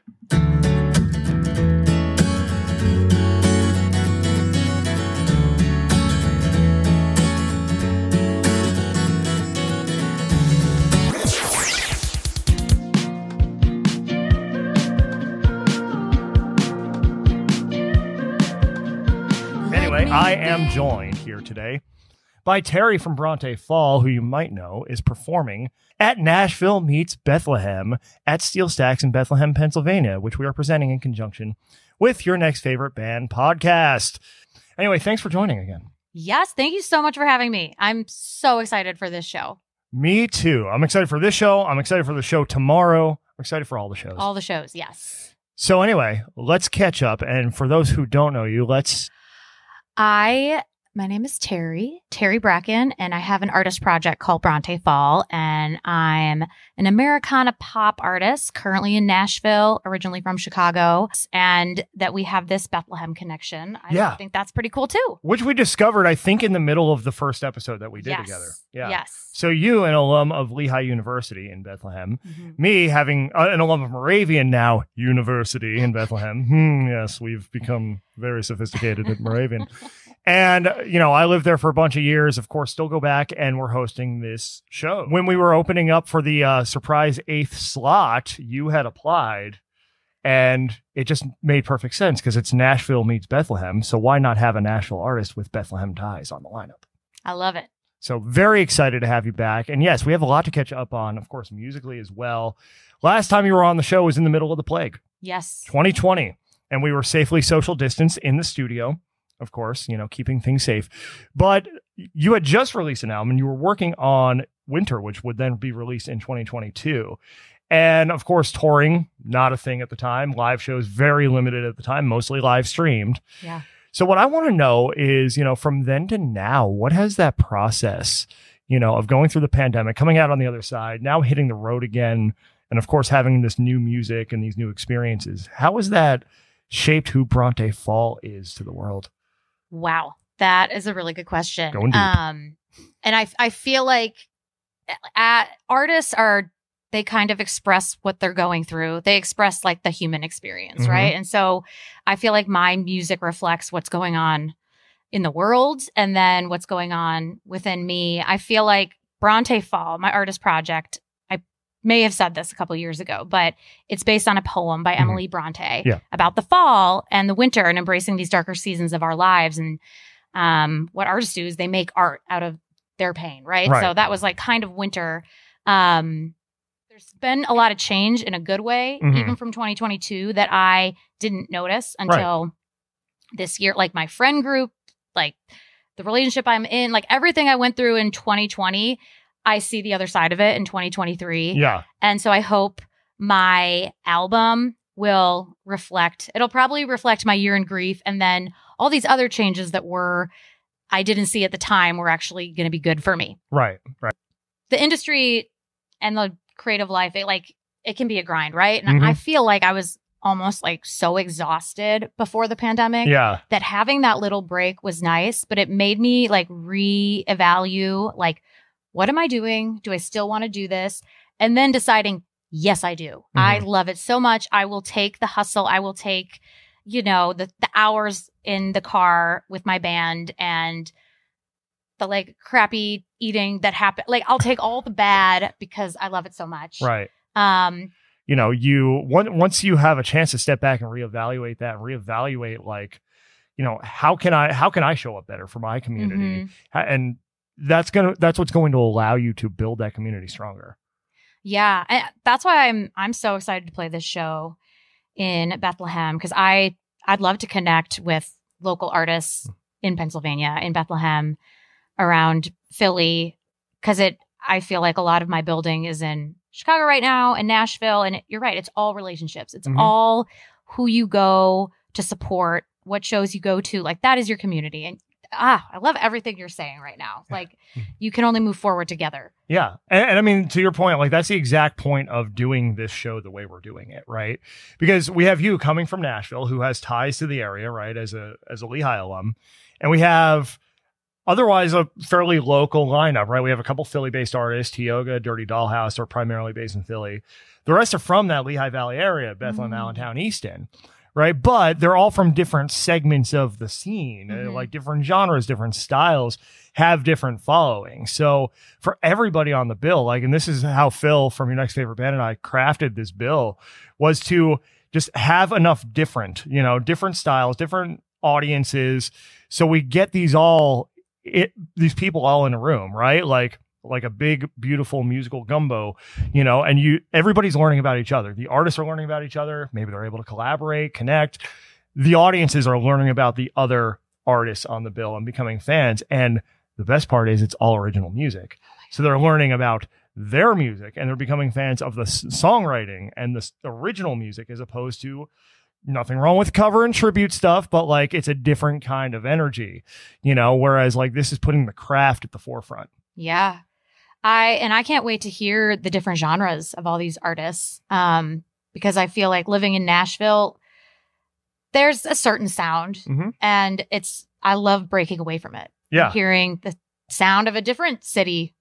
I am joined here today by Terry from Bronte Fall, who you might know is performing at Nashville Meets Bethlehem at Steel Stacks in Bethlehem, Pennsylvania, which we are presenting in conjunction with Your Next Favorite Band podcast. Anyway, thanks for joining again. Yes, thank you so much for having me. I'm so excited for this show. Me too. I'm excited for this show. I'm excited for the show tomorrow. I'm excited for all the shows. All the shows, yes. So anyway, let's catch up. And for those who don't know you, let's... I, my name is Terry, Terry Bracken, and I have an artist project called Bronte Fall, and I'm an Americana pop artist currently in Nashville, originally from Chicago, and that we have this Bethlehem connection. I yeah. think that's pretty cool too. Which we discovered, I think, in the middle of the first episode that we did yes. together. Yeah. Yes. So you, an alum of Lehigh University in Bethlehem, mm-hmm. me having uh, an alum of Moravian now University in Bethlehem. Hmm, yes, we've become very sophisticated at Moravian. And, uh, you know, I lived there for a bunch of years, of course, still go back, and we're hosting this show. When we were opening up for the uh, surprise eighth slot, you had applied, and it just made perfect sense because it's Nashville Meets Bethlehem. So why not have a Nashville artist with Bethlehem ties on the lineup? I love it. So very excited to have you back. And yes, we have a lot to catch up on, of course, musically as well. Last time you were on the show was in the middle of the plague. Yes. twenty twenty. And we were safely social distanced in the studio, of course, you know, keeping things safe. But you had just released an album and you were working on Winter, which would then be released in twenty twenty-two. And of course, touring, not a thing at the time. Live shows, very limited at the time, mostly live streamed. Yeah. So what I want to know is, you know, from then to now, what has that process, you know, of going through the pandemic, coming out on the other side, now hitting the road again, and of course, having this new music and these new experiences, how has that shaped who Bronte Fall is to the world? Wow. That is a really good question. Going deep. Um, and I, I feel like uh, artists are, they kind of express what they're going through. They express like the human experience, Mm-hmm. right? And so I feel like my music reflects what's going on in the world and then what's going on within me. I feel like Bronte Fall, my artist project, I may have said this a couple years ago, but it's based on a poem by mm-hmm. Emily Bronte yeah. about the fall and the winter and embracing these darker seasons of our lives. And um, what artists do is they make art out of their pain, right? right? So that was like kind of winter. Um, there's been a lot of change in a good way, mm-hmm. even from twenty twenty-two that I didn't notice until right. this year. Like my friend group, like the relationship I'm in, like everything I went through in twenty twenty, I see the other side of it in twenty twenty-three. Yeah. And so I hope my album will reflect, it'll probably reflect my year in grief. And then all these other changes that were, I didn't see at the time were actually going to be good for me. Right. Right. The industry and the creative life, it like, it can be a grind, right? And mm-hmm. I feel like I was almost like so exhausted before the pandemic yeah. that having that little break was nice, but it made me like re-evaluate, like, what am I doing? Do I still want to do this? And then deciding, yes, I do. Mm-hmm. I love it so much. I will take the hustle. I will take, you know, the, the hours in the car with my band and the like crappy eating that happened. Like I'll take all the bad because I love it so much. Right. Um, you know, you one, once you have a chance to step back and reevaluate that and reevaluate, like, you know, how can I how can I show up better for my community? Mm-hmm. And that's gonna that's what's going to allow you to build that community stronger. Yeah, and that's why I'm I'm so excited to play this show in Bethlehem because I I'd love to connect with local artists in Pennsylvania, in Bethlehem, around Philly, because it I feel like a lot of my building is in Chicago right now and Nashville, and it, you're right, it's all relationships. It's mm-hmm. all who you go to support, what shows you go to, like that is your community. And ah, I love everything you're saying right now. Like you can only move forward together. Yeah. And, and I mean, to your point, like that's the exact point of doing this show the way we're doing it, right? Because we have you coming from Nashville who has ties to the area, right? As a, as a Lehigh alum. And we have otherwise a fairly local lineup, right? We have a couple Philly-based artists, Tioga, Dirty Dollhouse are primarily based in Philly. The rest are from that Lehigh Valley area, Bethlehem, mm. Allentown, Easton. Right. But they're all from different segments of the scene, mm-hmm. uh, like different genres, different styles have different followings. So for everybody on the bill, like, and this is how Phil from Your Next Favorite Band and I crafted this bill, was to just have enough different, you know, different styles, different audiences. So we get these all, it, these people all in a room, right? Like, like a big, beautiful musical gumbo, you know, and you, everybody's learning about each other. The artists are learning about each other. Maybe they're able to collaborate, connect. The audiences are learning about the other artists on the bill and becoming fans. And the best part is it's all original music. So they're learning about their music and they're becoming fans of the s- songwriting and the s- original music, as opposed to nothing wrong with cover and tribute stuff, but like it's a different kind of energy, you know, whereas like this is putting the craft at the forefront. Yeah. I and I can't wait to hear the different genres of all these artists, um, because I feel like living in Nashville, there's a certain sound, mm-hmm. and it's I love breaking away from it. Yeah, hearing the sound of a different city.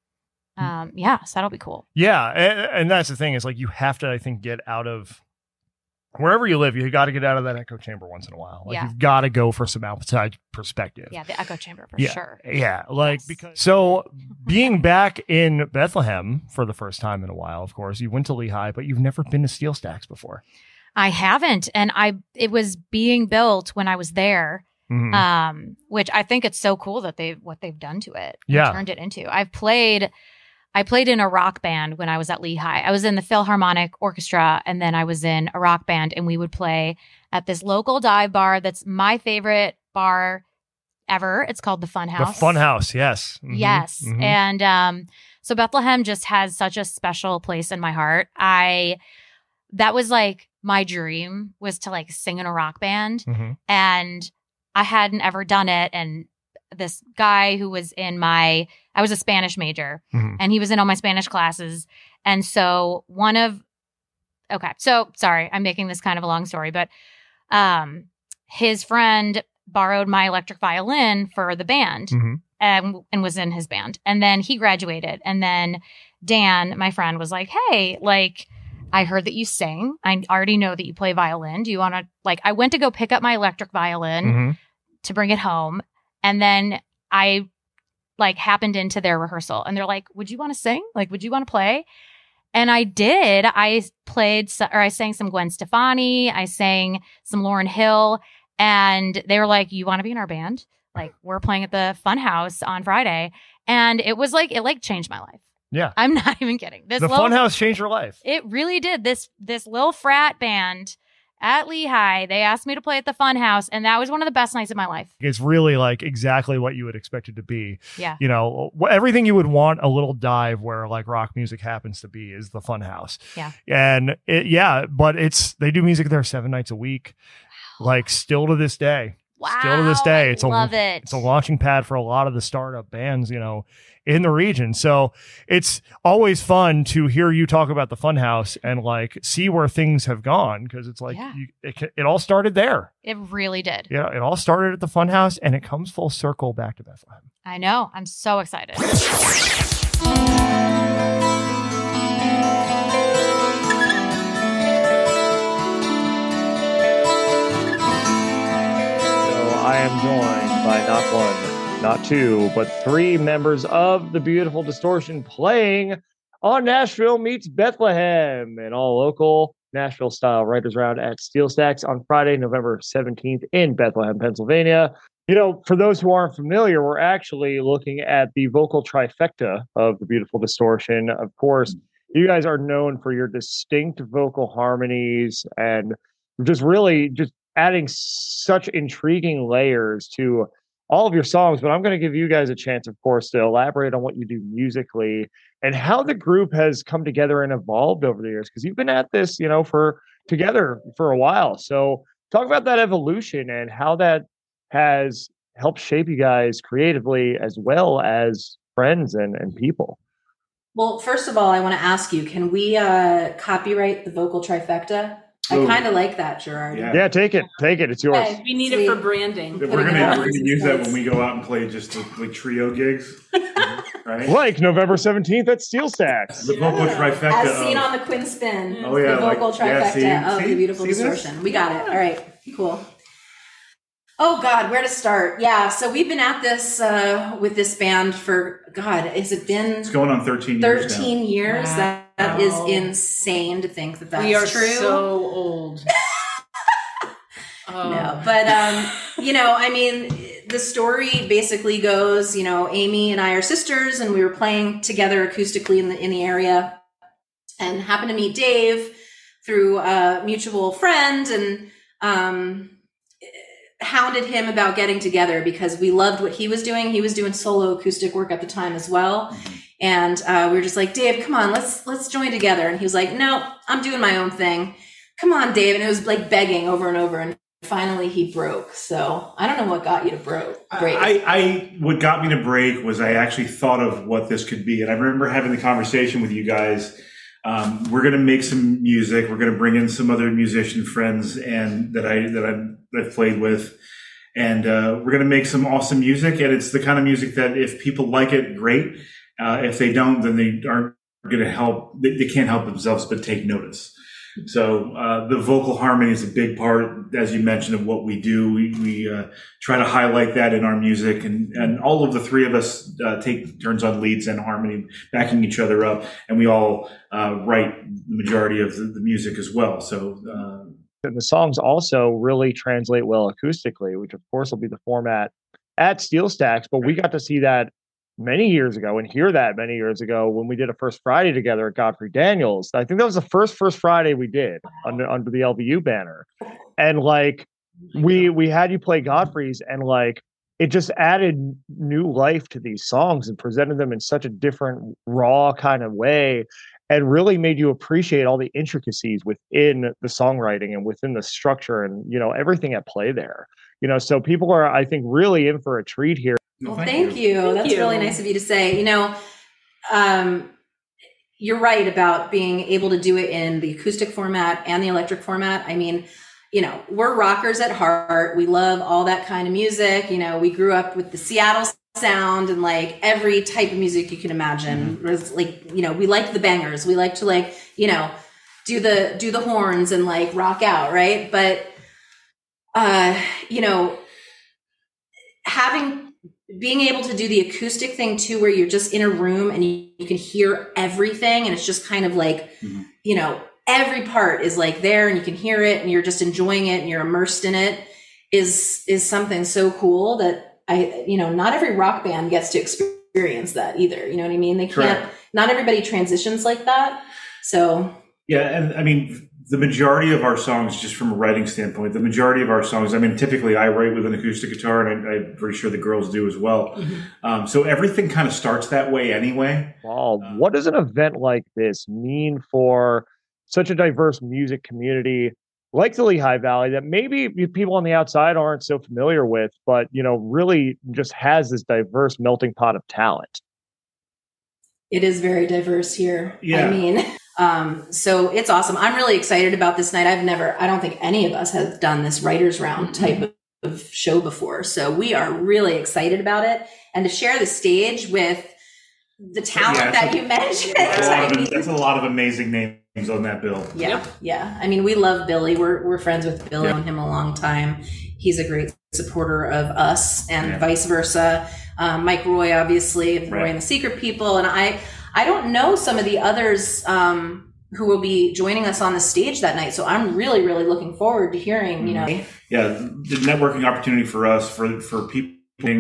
Um, yeah, so that'll be cool. Yeah, and, and that's the thing is like you have to, I think, get out of wherever you live. You got to get out of that echo chamber once in a while. Like yeah. you've got to go for some outside perspective. Yeah, the echo chamber for yeah. sure. Yeah, like yes. because so being back in Bethlehem for the first time in a while, of course, you went to Lehigh, but you've never been to Steel Stacks before. I haven't, and I it was being built when I was there, mm-hmm. um, which I think it's so cool that they what they've done to it, yeah, turned it into. I've played. I played in a rock band when I was at Lehigh. I was in the Philharmonic Orchestra, and then I was in a rock band, and we would play at this local dive bar that's my favorite bar ever. It's called the Fun House. The Fun House, yes. Mm-hmm. Yes. Mm-hmm. And um, so Bethlehem just has such a special place in my heart. I that was like my dream, was to like sing in a rock band. Mm-hmm. And I hadn't ever done it. And this guy who was in my, I was a Spanish major, mm-hmm. and he was in all my Spanish classes. And so one of, okay, so sorry, I'm making this kind of a long story, but um, his friend borrowed my electric violin for the band, mm-hmm. and, and was in his band. And then he graduated. And then Dan, my friend, was like, hey, like, I heard that you sing. I already know that you play violin. Do you want to, like, I went to go pick up my electric violin mm-hmm. to bring it home. And then I like happened into their rehearsal and they're like, would you want to sing? Like, would you want to play? And I did. I played, or I sang some Gwen Stefani. I sang some Lauryn Hill. And they were like, you want to be in our band? Like, we're playing at the Funhouse on Friday. And it was like, it like changed my life. Yeah. I'm not even kidding. This the little, Funhouse changed your life. It really did. This, this little frat band at Lehigh, they asked me to play at the Funhouse, and that was one of the best nights of my life. It's really like exactly what you would expect it to be. Yeah. You know, wh- everything you would want a little dive where like rock music happens to be is the Funhouse. Yeah. And it, yeah, but it's, they do music there seven nights a week, wow. like still to this day. Wow. Still to this day. It's I a, love it. It's a launching pad for a lot of the startup bands, you know, in the region. So it's always fun to hear you talk about the Funhouse and like see where things have gone. Cause it's like, yeah. you, it, it all started there. It really did. Yeah. It all started at the Funhouse and it comes full circle back to Bethlehem. I know. I'm so excited. I am joined by not one, not two, but three members of the Beautiful Distortion playing on Nashville Meets Bethlehem, an all-local Nashville-style writers' round at Steel Stacks on Friday, November seventeenth in Bethlehem, Pennsylvania. You know, for those who aren't familiar, we're actually looking at the vocal trifecta of the Beautiful Distortion. Of course, you guys are known for your distinct vocal harmonies and just really just adding such intriguing layers to all of your songs, but I'm going to give you guys a chance, of course, to elaborate on what you do musically and how the group has come together and evolved over the years, because you've been at this, you know, for together for a while. So talk about that evolution and how that has helped shape you guys creatively as well as friends and, and people. Well, first of all, I want to ask you, can we uh, copyright the vocal trifecta? I kind of like that, Gerard. Yeah. yeah, take it, take it. It's yours. Okay, we need Sweet. it for branding. We're gonna, we're gonna use that when we go out and play just the, like trio gigs, right? Like November seventeenth at Steel Stacks. The vocal trifecta, as seen of, on the Quinn Spin. Oh yeah, the vocal like, trifecta yeah, see, of see, the Beautiful see Distortion. This? We got it. All right, cool. Oh God, where to start? Yeah, so we've been at this uh, with this band for God. Has it been? It's going on thirteen years. Thirteen now. years. Wow. That, that is insane to think that that's we are true. So old. Oh. No, but, um, you know, I mean, the story basically goes, you know, Amy and I are sisters and we were playing together acoustically in the, in the area and happened to meet Dave through a mutual friend and, um, hounded him about getting together because we loved what he was doing. He was doing solo acoustic work at the time as well. And, uh, we were just like, Dave, come on, let's, let's join together. And he was like, no, I'm doing my own thing. Come on, Dave. And it was like begging over and over. And finally he broke. So I don't know what got you to bro- break. I, I, what got me to break was I actually thought of what this could be. And I remember having the conversation with you guys. Um, we're going to make some music. We're going to bring in some other musician friends and that I, that I, that I've played with. And, uh, we're going to make some awesome music. And it's the kind of music that if people like it, great. Uh, if they don't, then they aren't going to help. They, they can't help themselves but take notice. So uh, the vocal harmony is a big part, as you mentioned, of what we do. We, we uh, try to highlight that in our music, and, and all of the three of us uh, take turns on leads and harmony, backing each other up, and we all uh, write the majority of the, the music as well. So uh, the songs also really translate well acoustically, which of course will be the format at Steel Stacks. But we got to see that many years ago and hear that many years ago when we did a First Friday together at Godfrey Daniels. I think that was the first First Friday we did under under the L V U banner. And like we we had you play Godfrey's and like it just added new life to these songs and presented them in such a different raw kind of way and really made you appreciate all the intricacies within the songwriting and within the structure and, you know, everything at play there. You know, so people are, I think, really in for a treat here. Well, thank, thank you. you. Thank That's you. really nice of you to say. You know, um, you're right about being able to do it in the acoustic format and the electric format. I mean, you know, we're rockers at heart. We love all that kind of music. You know, we grew up with the Seattle sound and like every type of music you can imagine. Mm-hmm. It was like, you know, we like the bangers. We like to like, you know, do the do the horns and like rock out, right? But uh, you know, having being able to do the acoustic thing too, where you're just in a room and you, you can hear everything, and it's just kind of like, mm-hmm. you know, every part is like there and you can hear it and you're just enjoying it and you're immersed in it is, is something so cool that I, you know, not every rock band gets to experience that either. You know what I mean? They can't, Correct. Not everybody transitions like that. So. Yeah. And I mean, the majority of our songs, just from a writing standpoint, the majority of our songs, I mean, typically I write with an acoustic guitar, and I, I'm pretty sure the girls do as well. Mm-hmm. Um, so everything kind of starts that way anyway. Wow. Um, what does an event like this mean for such a diverse music community like the Lehigh Valley that maybe people on the outside aren't so familiar with, but, you know, really just has this diverse melting pot of talent? It is very diverse here. Yeah. I mean, um, so it's awesome. I'm really excited about this night. I've never, I don't think any of us have done this writer's round type mm-hmm. of show before. So we are really excited about it. And to share the stage with the talent yeah, that a, you mentioned. That's a, lot of, that's a lot of amazing names on that bill. Yeah. Yep. Yeah. I mean, we love Billy. We're, we're friends with Billy. I've known him a long time. He's a great supporter of us and yeah. vice versa. Um, Mike Roy, obviously, of right. Roy and the Secret People. And I, I don't know some of the others um, who will be joining us on the stage that night. So I'm really, really looking forward to hearing, you know. Yeah, the networking opportunity for us, for, for people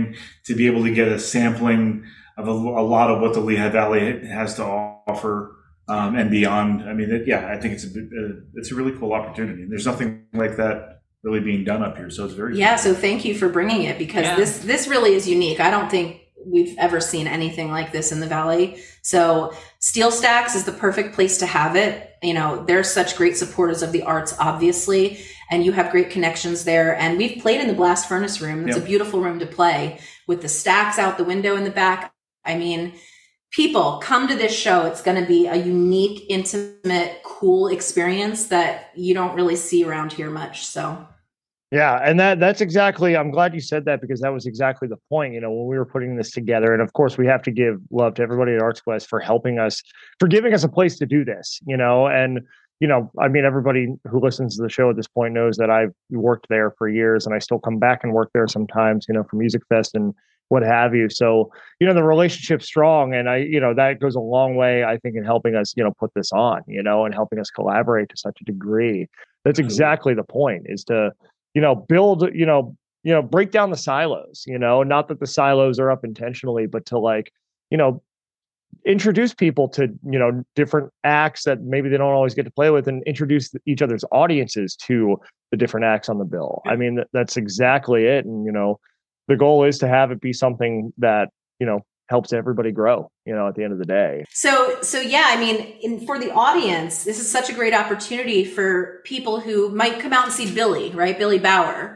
to be able to get a sampling of a, a lot of what the Lehigh Valley has to offer um, and beyond. I mean, it, yeah, I think it's a, a it's a really cool opportunity. There's nothing like that really being done up here, so it's very yeah. cool. So thank you for bringing it, because yeah. this this really is unique. I don't think we've ever seen anything like this in the Valley. So Steel Stacks is the perfect place to have it. You know, they're such great supporters of the arts, obviously, and you have great connections there. And we've played in the Blast Furnace room. It's yep. a beautiful room to play with the stacks out the window in the back. I mean, people come to this show. It's going to be a unique, intimate, cool experience that you don't really see around here much. So. Yeah. And that that's exactly, I'm glad you said that, because that was exactly the point, you know, when we were putting this together. And of course, we have to give love to everybody at ArtsQuest for helping us, for giving us a place to do this, you know, and, you know, I mean, everybody who listens to the show at this point knows that I've worked there for years, and I still come back and work there sometimes, you know, for Music Fest and what have you. So, you know, the relationship's strong, and I, you know, that goes a long way, I think, in helping us, you know, put this on, you know, and helping us collaborate to such a degree. That's exactly the point, is to, you know, build, you know, you know, break down the silos, you know, not that the silos are up intentionally, but to, like, you know, introduce people to, you know, different acts that maybe they don't always get to play with, and introduce each other's audiences to the different acts on the bill. I mean, that's exactly it. And, you know, the goal is to have it be something that, you know, helps everybody grow, you know, at the end of the day. So, so yeah, I mean, in, for the audience, this is such a great opportunity for people who might come out and see Billy, right? Billy Bauer.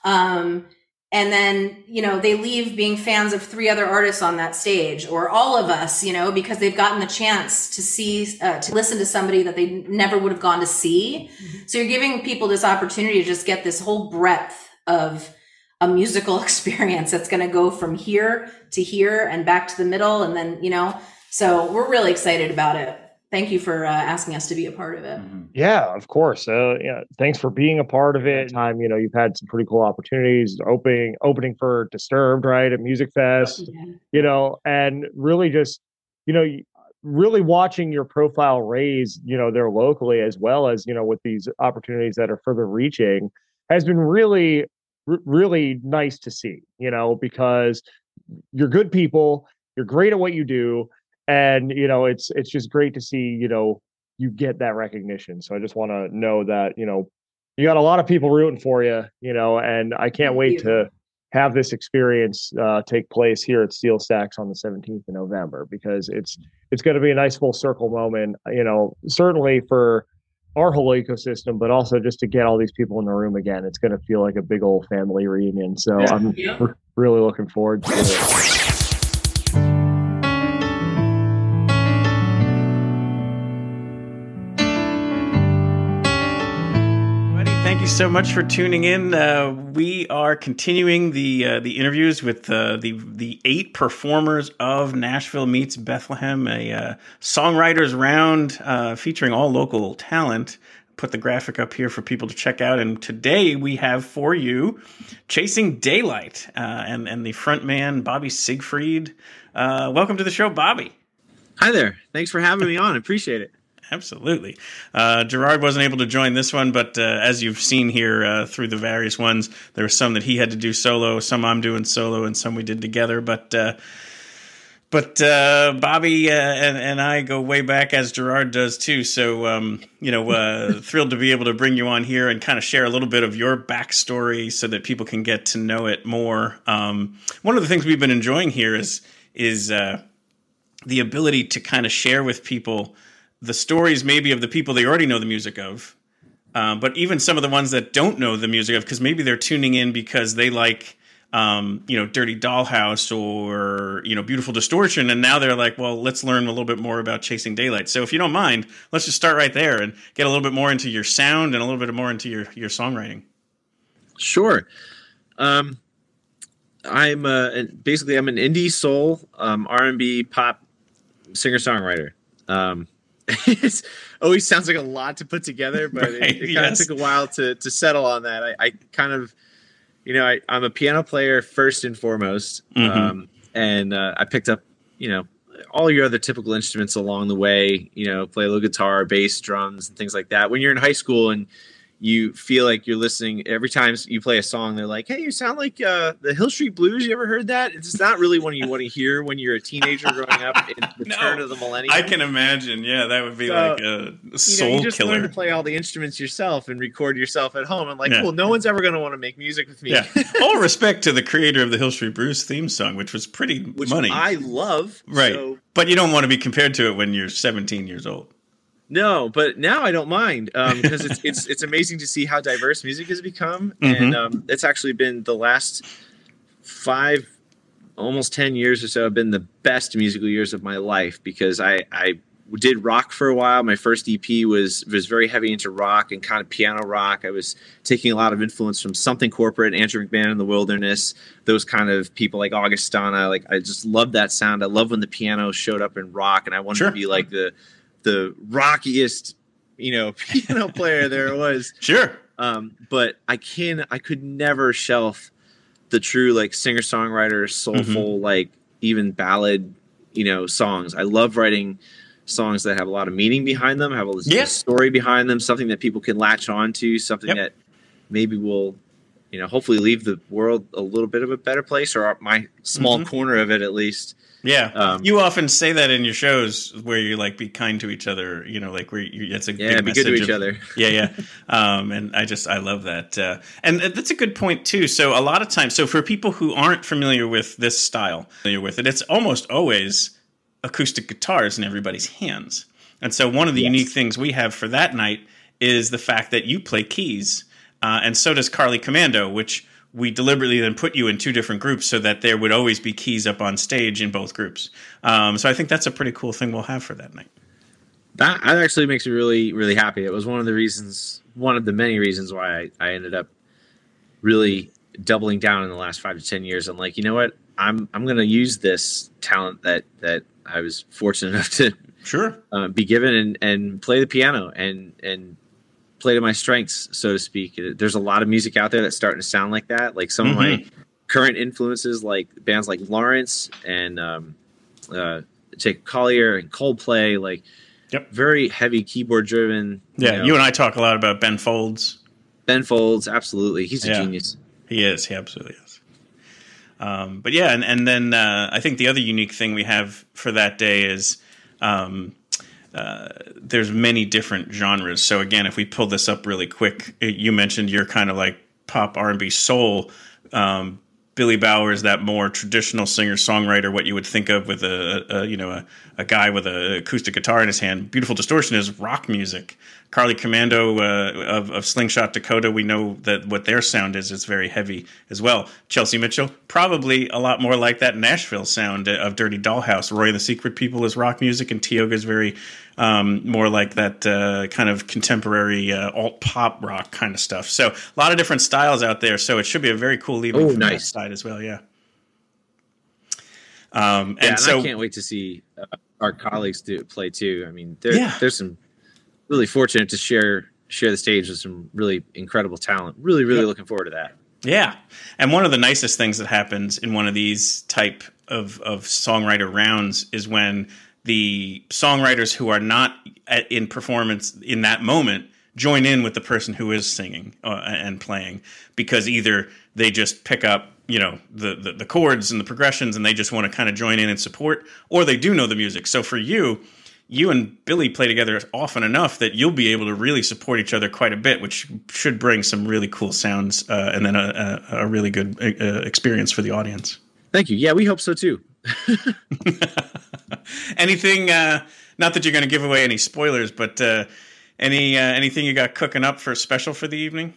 Um, and then, you know, they leave being fans of three other artists on that stage, or all of us, you know, because they've gotten the chance to see, uh, to listen to somebody that they never would have gone to see. Mm-hmm. So you're giving people this opportunity to just get this whole breadth of a musical experience that's going to go from here to here and back to the middle. And then, you know, so we're really excited about it. Thank you for uh, asking us to be a part of it. Yeah, of course. Uh, yeah, thanks for being a part of it. Time, you know, you've had some pretty cool opportunities, opening, opening for Disturbed, right, at Music Fest, yeah. you know, and really just, you know, really watching your profile raise, you know, there locally, as well as, you know, with these opportunities that are further reaching, has been really, r- really nice to see, you know, because you're good people, you're great at what you do. And, you know, it's, it's just great to see, you know, you get that recognition. So I just want to know that, you know, you got a lot of people rooting for you, you know, and I can't wait to have this experience uh, take place here at Steel Stacks on the seventeenth of November, because it's, it's going to be a nice full circle moment, you know, certainly for our whole ecosystem, but also just to get all these people in the room again. It's going to feel like a big old family reunion. So yeah. I'm yeah. r- really looking forward to it. Thank you so much for tuning in. Uh, we are continuing the uh, the interviews with uh, the the eight performers of Nashville Meets Bethlehem, a uh, songwriters round uh, featuring all local talent. put the graphic up here for people to check out. And today we have for you Chasing Daylight uh, and, and the front man, Bobby Siegfried. Uh, welcome to the show, Bobby. Hi there. Thanks for having me on. Appreciate it. Absolutely. Uh, Gerard wasn't able to join this one, but uh, as you've seen here uh, through the various ones, there were some that he had to do solo, some I'm doing solo, and some we did together. But uh, but uh, Bobby uh, and, and I go way back, as Gerard does too. So, um, you know, uh, thrilled to be able to bring you on here and kind of share a little bit of your backstory so that people can get to know it more. Um, one of the things we've been enjoying here is is uh, the ability to kind of share with people the stories maybe of the people they already know the music of, um, but even some of the ones that don't know the music of, because maybe they're tuning in because they like, um, you know, Dirty Dollhouse or, you know, Beautiful Distortion. And now they're like, well, let's learn a little bit more about Chasing Daylight. So if you don't mind, let's just start right there and get a little bit more into your sound and a little bit more into your, your songwriting. Sure. Um, I'm uh, basically, I'm an indie soul, um, R and B pop singer-songwriter. Um, it always sounds like a lot to put together, but right, it, it kind yes. of took a while to to settle on that. I, I kind of, you know, I, I'm a piano player first and foremost, mm-hmm. um, and uh, I picked up, you know, all your other typical instruments along the way. You know, play a little guitar, bass, drums, and things like that. When you're in high school and you feel like you're listening every time you play a song, they're like, hey, you sound like uh, the Hill Street Blues. You ever heard that? It's not really one you want to hear when you're a teenager growing up in the no, turn of the millennium. I can imagine. Yeah, that would be so, like a soul you know, you just killer. learn to play all the instruments yourself and record yourself at home. I'm like, yeah. Well, no one's ever going to want to make music with me. Yeah. All respect to the creator of the Hill Street Blues theme song, which was pretty which money. I love. Right. So. But you don't want to be compared to it when you're seventeen years old. No, but now I don't mind because um, it's it's it's amazing to see how diverse music has become, mm-hmm. and um, it's actually been the last five, almost ten years or so have been the best musical years of my life because I I did rock for a while. My first E P was was very heavy into rock and kind of piano rock. I was taking a lot of influence from Something Corporate, Andrew McMahon in the Wilderness, those kind of people like Augustana. Like I just loved that sound. I love when the piano showed up in rock, and I wanted sure. to be like the the rockiest, you know, piano player there was. Sure. Um, but I can, I could never shelf the true like singer-songwriter, soulful, mm-hmm. like even ballad, you know, songs. I love writing songs that have a lot of meaning behind them, have a yeah. story behind them, something that people can latch on to, something yep. that maybe will, you know, hopefully leave the world a little bit of a better place, or my small mm-hmm. corner of it at least. Yeah, um, you often say that in your shows where you like be kind to each other. You know, like where you, it's a yeah, big be good to each of, other. Yeah, yeah. Um, and I just I love that, uh, and that's a good point too. So a lot of times, so for people who aren't familiar with this style, familiar with it, it's almost always acoustic guitars in everybody's hands. And so one of the yes. unique things we have for that night is the fact that you play keys, uh, and so does Carly Commando, which we deliberately then put you in two different groups so that there would always be keys up on stage in both groups. Um, so I think that's a pretty cool thing we'll have for that night. That, that actually makes me really, really happy. It was one of the reasons, one of the many reasons why I, I ended up really doubling down in the last five to ten years. I'm like, you know what? I'm I'm going to use this talent that that I was fortunate enough to sure uh, be given and, and play the piano and and. play to my strengths, so to speak. There's a lot of music out there that's starting to sound like that. Like some mm-hmm. of my current influences, like bands like Lawrence and um, uh, Jake Collier and Coldplay, like yep. very heavy keyboard driven. Yeah, you know. You and I talk a lot about Ben Folds. Ben Folds, absolutely. He's a yeah. genius. He is. He absolutely is. Um, but yeah, and, and then uh, I think the other unique thing we have for that day is um, Uh, there's many different genres. So again, if we pull this up really quick, it, you mentioned you're kind of like pop R and B soul. Um, Billy Bauer is that more traditional singer-songwriter, what you would think of with a, a you know a, a guy with an acoustic guitar in his hand. Beautiful Distortion is rock music. Carly Commando uh, of, of Slingshot Dakota, we know that what their sound is is very heavy as well. Chelsea Mitchell, probably a lot more like that Nashville sound of Dirty Dollhouse. Roy and the Secret People is rock music, and Tioga is very um, more like that uh, kind of contemporary uh, alt-pop rock kind of stuff. So a lot of different styles out there, so it should be a very cool evening oh, from nice. that side as well, yeah. Um, yeah, and, and so I can't wait to see uh, our colleagues do play too. I mean, there, yeah. there's some really fortunate to share share the stage with some really incredible talent. Really, really yep. looking forward to that. Yeah. And one of the nicest things that happens in one of these type of, of songwriter rounds is when the songwriters who are not at, in performance in that moment join in with the person who is singing uh, and playing, because either they just pick up, you know, the, the, the chords and the progressions and they just want to kind of join in and support, or they do know the music. So for you, you and Billy play together often enough that you'll be able to really support each other quite a bit, which should bring some really cool sounds uh, and then a, a, a really good uh, experience for the audience. Thank you. Yeah, we hope so too. Anything, uh, not that you're going to give away any spoilers, but uh, any uh, anything you got cooking up for special for the evening?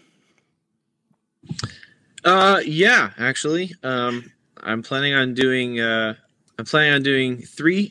Uh, yeah, actually, um, I'm planning on doing. Uh, I'm planning on doing three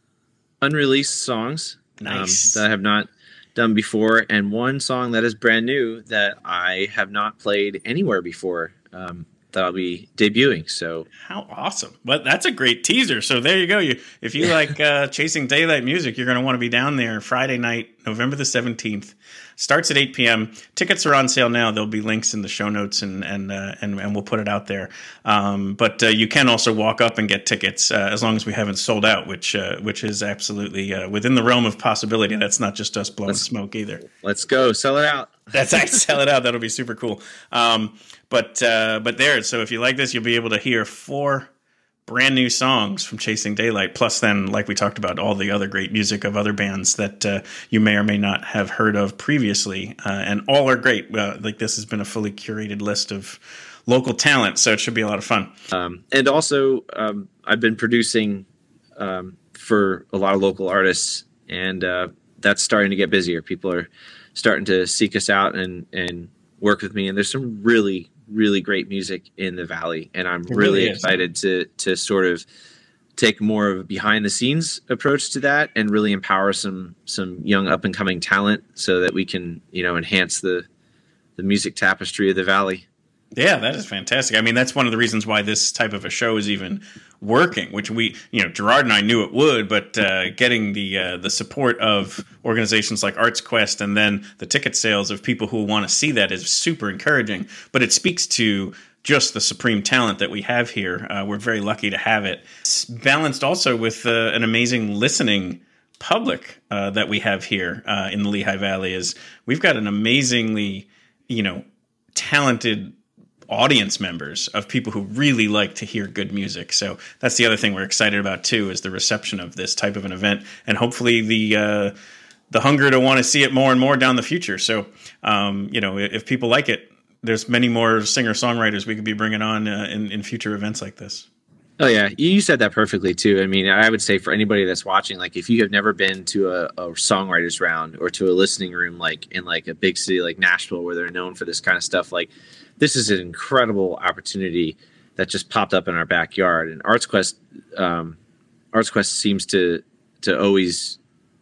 unreleased songs nice. um, that I have not done before, and one song that is brand new that I have not played anywhere before. Um, that I'll be debuting. So how awesome! But that's a great teaser. So there you go. You, if you like uh, Chasing Daylight music, you're going to want to be down there Friday night, November the seventeenth. Starts at eight p.m. Tickets are on sale now. There'll be links in the show notes, and and uh, and, and we'll put it out there. Um, but uh, you can also walk up and get tickets uh, as long as we haven't sold out, which uh, which is absolutely uh, within the realm of possibility. That's not just us blowing let's, smoke either. Let's go sell it out. That's right. Sell it out. That'll be super cool. Um, but uh, but there. So if you like this, you'll be able to hear four brand new songs from Chasing Daylight, plus then, like we talked about, all the other great music of other bands that uh, you may or may not have heard of previously, uh, and all are great. Uh, like this has been a fully curated list of local talent, so it should be a lot of fun. Um, and also, um, I've been producing um, for a lot of local artists, and uh, that's starting to get busier. People are starting to seek us out and and work with me, and there's some really really great music in the Valley, and I'm really, really excited to to sort of take more of a behind the scenes approach to that and really empower some some young up and coming talent so that we can, you know, enhance the the music tapestry of the Valley. Yeah, that is fantastic. I mean, that's one of the reasons why this type of a show is even working, which we, you know, Gerard and I knew it would, but uh, getting the uh, the support of organizations like Arts Quest and then the ticket sales of people who want to see that is super encouraging. But it speaks to just the supreme talent that we have here. Uh, we're very lucky to have it. It's balanced also with uh, an amazing listening public uh, that we have here uh, in the Lehigh Valley. Is we've got an amazingly, you know, talented audience members of people who really like to hear good music. So that's the other thing we're excited about too, is the reception of this type of an event, and hopefully the uh, the hunger to want to see it more and more down the future. So um, you know, if people like it, there's many more singer-songwriters we could be bringing on uh, in, in future events like this. Oh yeah, you said that perfectly too. I mean, I would say for anybody that's watching, like if you have never been to a, a songwriters round or to a listening room, like in like a big city like Nashville, where they're known for this kind of stuff, like this is an incredible opportunity that just popped up in our backyard. And Arts Quest, um, Arts Quest seems to to always,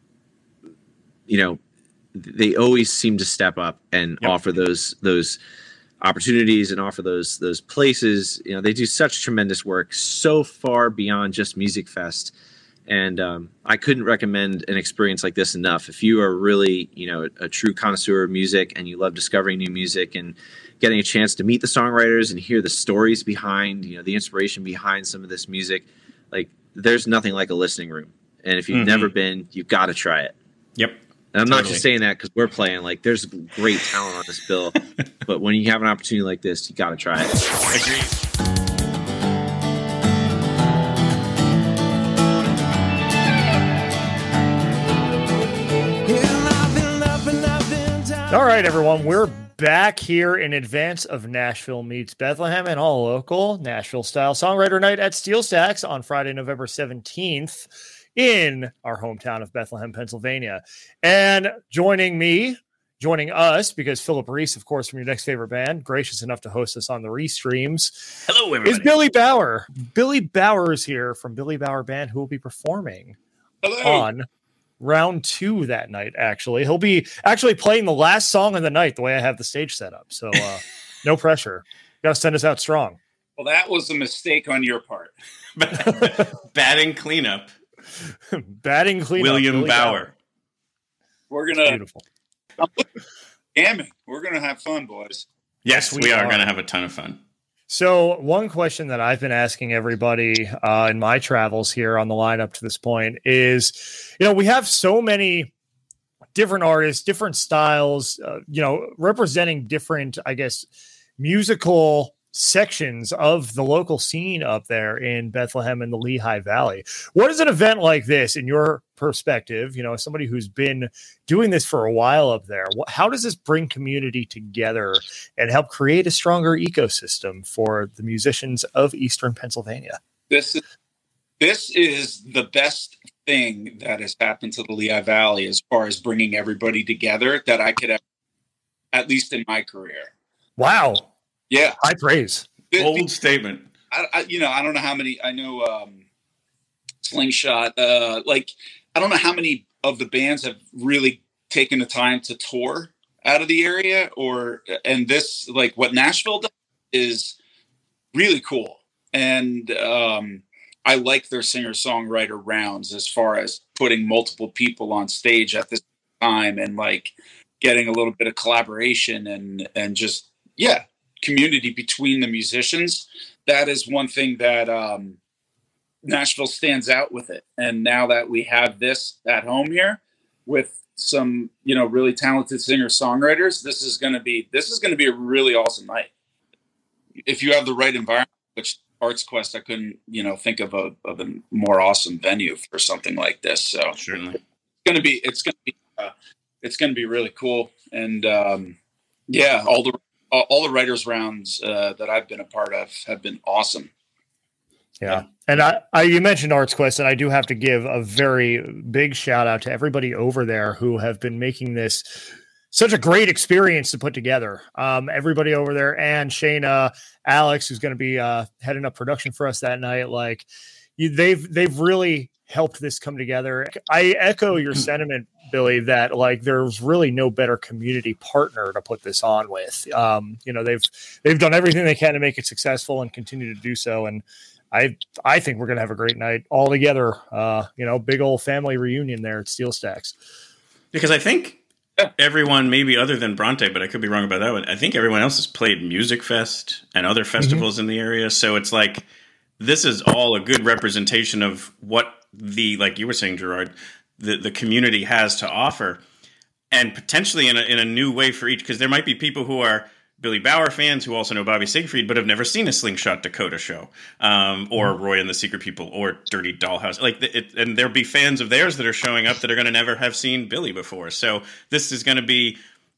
you know, they always seem to step up and yep. offer those those opportunities and offer those those places. You know, they do such tremendous work, so far beyond just Music Fest. And um, I couldn't recommend an experience like this enough. If you are really, you know, a, a true connoisseur of music and you love discovering new music and getting a chance to meet the songwriters and hear the stories behind, you know, the inspiration behind some of this music, like there's nothing like a listening room. And if you've mm-hmm. never been, you've got to try it. Yep. And I'm totally. not just saying that because we're playing. Like, there's great talent on this bill, but when you have an opportunity like this, you got to try it. Agreed. All right, everyone, we're back here in advance of Nashville Meets Bethlehem and all local Nashville-style songwriter night at Steel Stacks on Friday, November seventeenth in our hometown of Bethlehem, Pennsylvania. And joining me, joining us, because Philip Reese, of course, from Your Next Favorite Band, gracious enough to host us on the Restreams. Hello, everybody. Is Billy Bauer. Billy Bauer is here from Billy Bauer Band, who will be performing Hello. on round two that night. Actually, he'll be actually playing the last song of the night the way I have the stage set up. So uh, no pressure. Got to send us out strong. Well, that was a mistake on your part. Batting cleanup. Batting cleanup. William Billy Bauer. Bauer. We're gonna. Beautiful. jamming. We're gonna have fun, boys. Yes, we, we are, are. going to have a ton of fun. So one question that I've been asking everybody uh, in my travels here on the lineup to this point is, you know, we have so many different artists, different styles, uh, you know, representing different, I guess, musical sections of the local scene up there in Bethlehem and the Lehigh Valley. What is an event like this, in your perspective, you know, as somebody who's been doing this for a while up there, how does this bring community together and help create a stronger ecosystem for the musicians of Eastern Pennsylvania? This is, this is the best thing that has happened to the Lehigh Valley as far as bringing everybody together that I could have, at least in my career. Wow. Yeah. High praise. Bold statement. I, I, you know, I don't know how many, I know um, Slingshot, uh, like, I don't know how many of the bands have really taken the time to tour out of the area, or, and this, like what Nashville does is really cool. And um, I like their singer-songwriter rounds as far as putting multiple people on stage at this time and like getting a little bit of collaboration and, and just, yeah, community between the musicians. That is one thing that um, Nashville stands out with it. And now that we have this at home here with some, you know, really talented singer-songwriters, this is going to be, this is going to be a really awesome night. If you have the right environment, which Arts Quest, I couldn't, you know, think of a, of a more awesome venue for something like this. So certainly it's going to be, it's going to be, uh, it's going to be really cool. And um, yeah, all the, all the writers rounds uh, that I've been a part of have been awesome. Yeah. And I, I, you mentioned Arts Quest, and I do have to give a very big shout out to everybody over there who have been making this such a great experience to put together. Um, everybody over there, and Shayna, Alex, who's going to be uh, heading up production for us that night. Like you, they've, they've really helped this come together. I echo your sentiment, Billy, that like there's really no better community partner to put this on with. Um, you know, they've they've done everything they can to make it successful and continue to do so. And I I think we're gonna have a great night all together. Uh, you know, big old family reunion there at Steel Stacks. Because I think everyone, maybe other than Bronte, but I could be wrong about that one, I think everyone else has played Music Fest and other festivals mm-hmm. in the area. So it's like this is all a good representation of what the, like you were saying, Gerard, the, the community has to offer, and potentially in a, in a new way for each, because there might be people who are Billy Bauer fans who also know Bobby Siegfried, but have never seen a Slingshot Dakota show, um, or Roy and the Secret People, or Dirty Dollhouse. Like, it, and there'll be fans of theirs that are showing up that are going to never have seen Billy before. So this is going to be,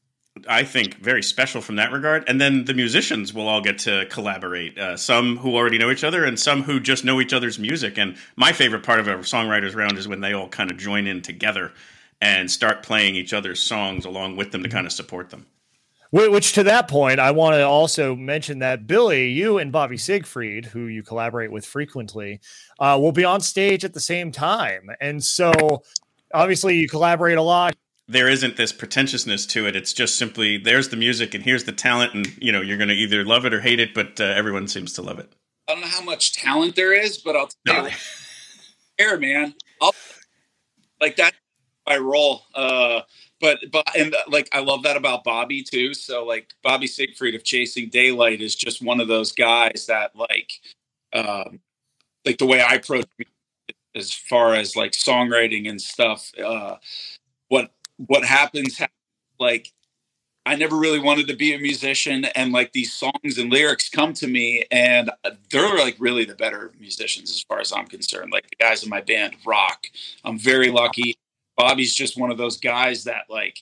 I think, very special from that regard. And then the musicians will all get to collaborate. Uh, some who already know each other, and some who just know each other's music. And my favorite part of a songwriters round is when they all kind of join in together and start playing each other's songs along with them to kind of support them. Which, to that point, I want to also mention that Billy, you and Bobby Siegfried, who you collaborate with frequently, uh, will be on stage at the same time. And so, obviously, you collaborate a lot. There isn't this pretentiousness to it. It's just simply, there's the music and here's the talent, and, you know, you're going to either love it or hate it, but uh, everyone seems to love it. I don't know how much talent there is, but I'll tell no. you, here, man, I'll, like that's my role. Uh, But, but, and like, I love that about Bobby too. So like Bobby Siegfried of Chasing Daylight is just one of those guys that like, um, like the way I approach as far as like songwriting and stuff, uh, what, what happens, like, I never really wanted to be a musician, and like these songs and lyrics come to me and they're like really the better musicians as far as I'm concerned. Like the guys in my band rock. I'm very lucky. Bobby's just one of those guys that like,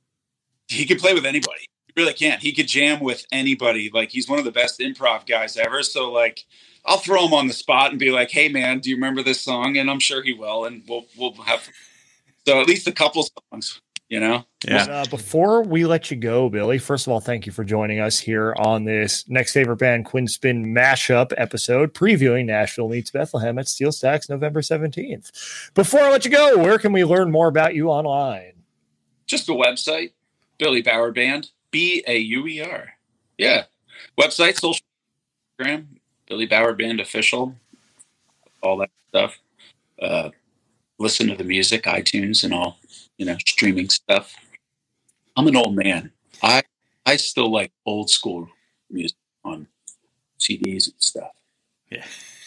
he could play with anybody. He really can. He could jam with anybody. Like he's one of the best improv guys ever. So like, I'll throw him on the spot and be like, "Hey man, do you remember this song?" And I'm sure he will. And we'll, we'll have, so at least a couple songs, you know? Yeah. Uh, before we let you go, Billy, first of all, thank you for joining us here on this Next Favorite Band Quinn Spin mashup episode, previewing Nashville Meets Bethlehem at Steel Stacks November seventeenth. Before I let you go, where can we learn more about you online? Just the website, Billy Bauer Band, B A U E R. Yeah. Website, social, Instagram, Billy Bauer Band Official, all that stuff. Uh, listen to the music, iTunes and all, you know, streaming stuff. I'm an old man. I I still like old school music on C Ds and stuff. Yeah.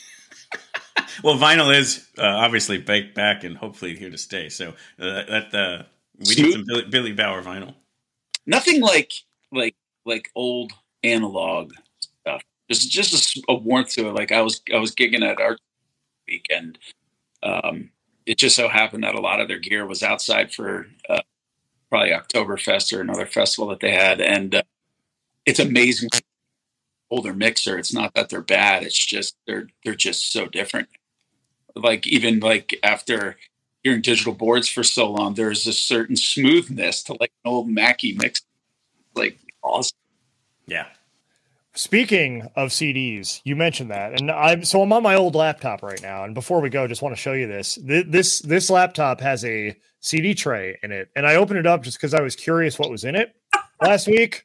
Well, vinyl is uh, obviously baked back and hopefully here to stay. So uh, that uh, we Smooth. need some Billy, Billy Bauer vinyl. Nothing like like like old analog stuff. There's just a, a warmth to it. Like I was I was gigging at Art Weekend. Um, it just so happened that a lot of their gear was outside for uh, probably Oktoberfest or another festival that they had, and uh, it's amazing. Older mixer. It's not that they're bad. It's just they're they're just so different. Like even like after hearing digital boards for so long, there's a certain smoothness to like an old Mackie mix. Like awesome. Yeah. Speaking of C Ds, you mentioned that, and I'm so I'm on my old laptop right now. And before we go, just want to show you this. This this laptop has a C D tray in it, and I opened it up just because I was curious what was in it last week.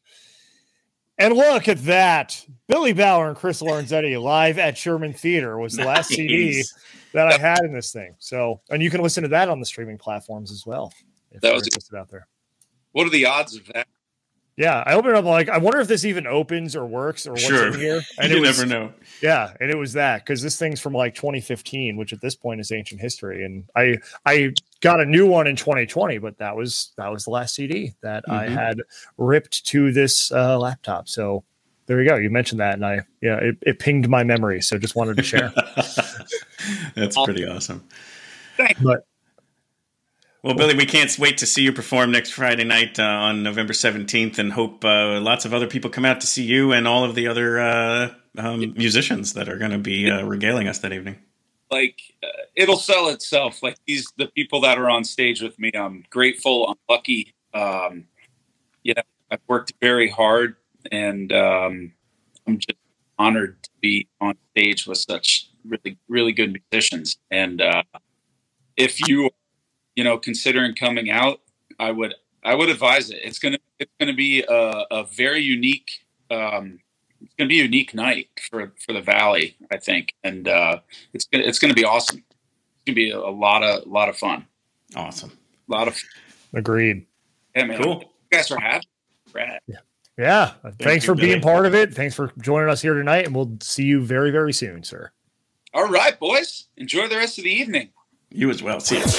And look at that. Billy Bauer and Chris Lorenzetti live at Sherman Theater was the last Nice. C D that I had in this thing. So, and you can listen to that on the streaming platforms as well. If That you're was- interested out there. What are the odds of that? Yeah, I opened it up like, I wonder if this even opens or works or what's Sure. in here. You it was, never know. Yeah, and it was that because this thing's from like twenty fifteen, which at this point is ancient history. And I I got a new one in twenty twenty, but that was that was the last C D that I Mhm. had ripped to this uh, laptop. So there you go. You mentioned that, and I yeah, it, it pinged my memory. So just wanted to share. That's pretty awesome. But Well, Billy, we can't wait to see you perform next Friday night uh, on November seventeenth, and hope uh, lots of other people come out to see you and all of the other uh, um, musicians that are going to be uh, regaling us that evening. Like uh, it'll sell itself. Like these, the people that are on stage with me, I'm grateful. I'm lucky. Um, you know, I've worked very hard, and um, I'm just honored to be on stage with such really, really good musicians. And uh, if you, you know, considering coming out, I would, I would advise it. It's gonna, it's gonna be a, a very unique. Um, It's going to be a unique night for, for the Valley, I think, and uh, it's gonna, it's going to be awesome. It's going to be a, a lot of a lot of fun. Awesome, a lot of agreed. Yeah, man. Cool. You guys are happy. Rad. Yeah. Yeah. Thanks you, for being Billy. part of it. Thanks for joining us here tonight, and we'll see you very, very soon, sir. All right, boys. Enjoy the rest of the evening. You as well. See you.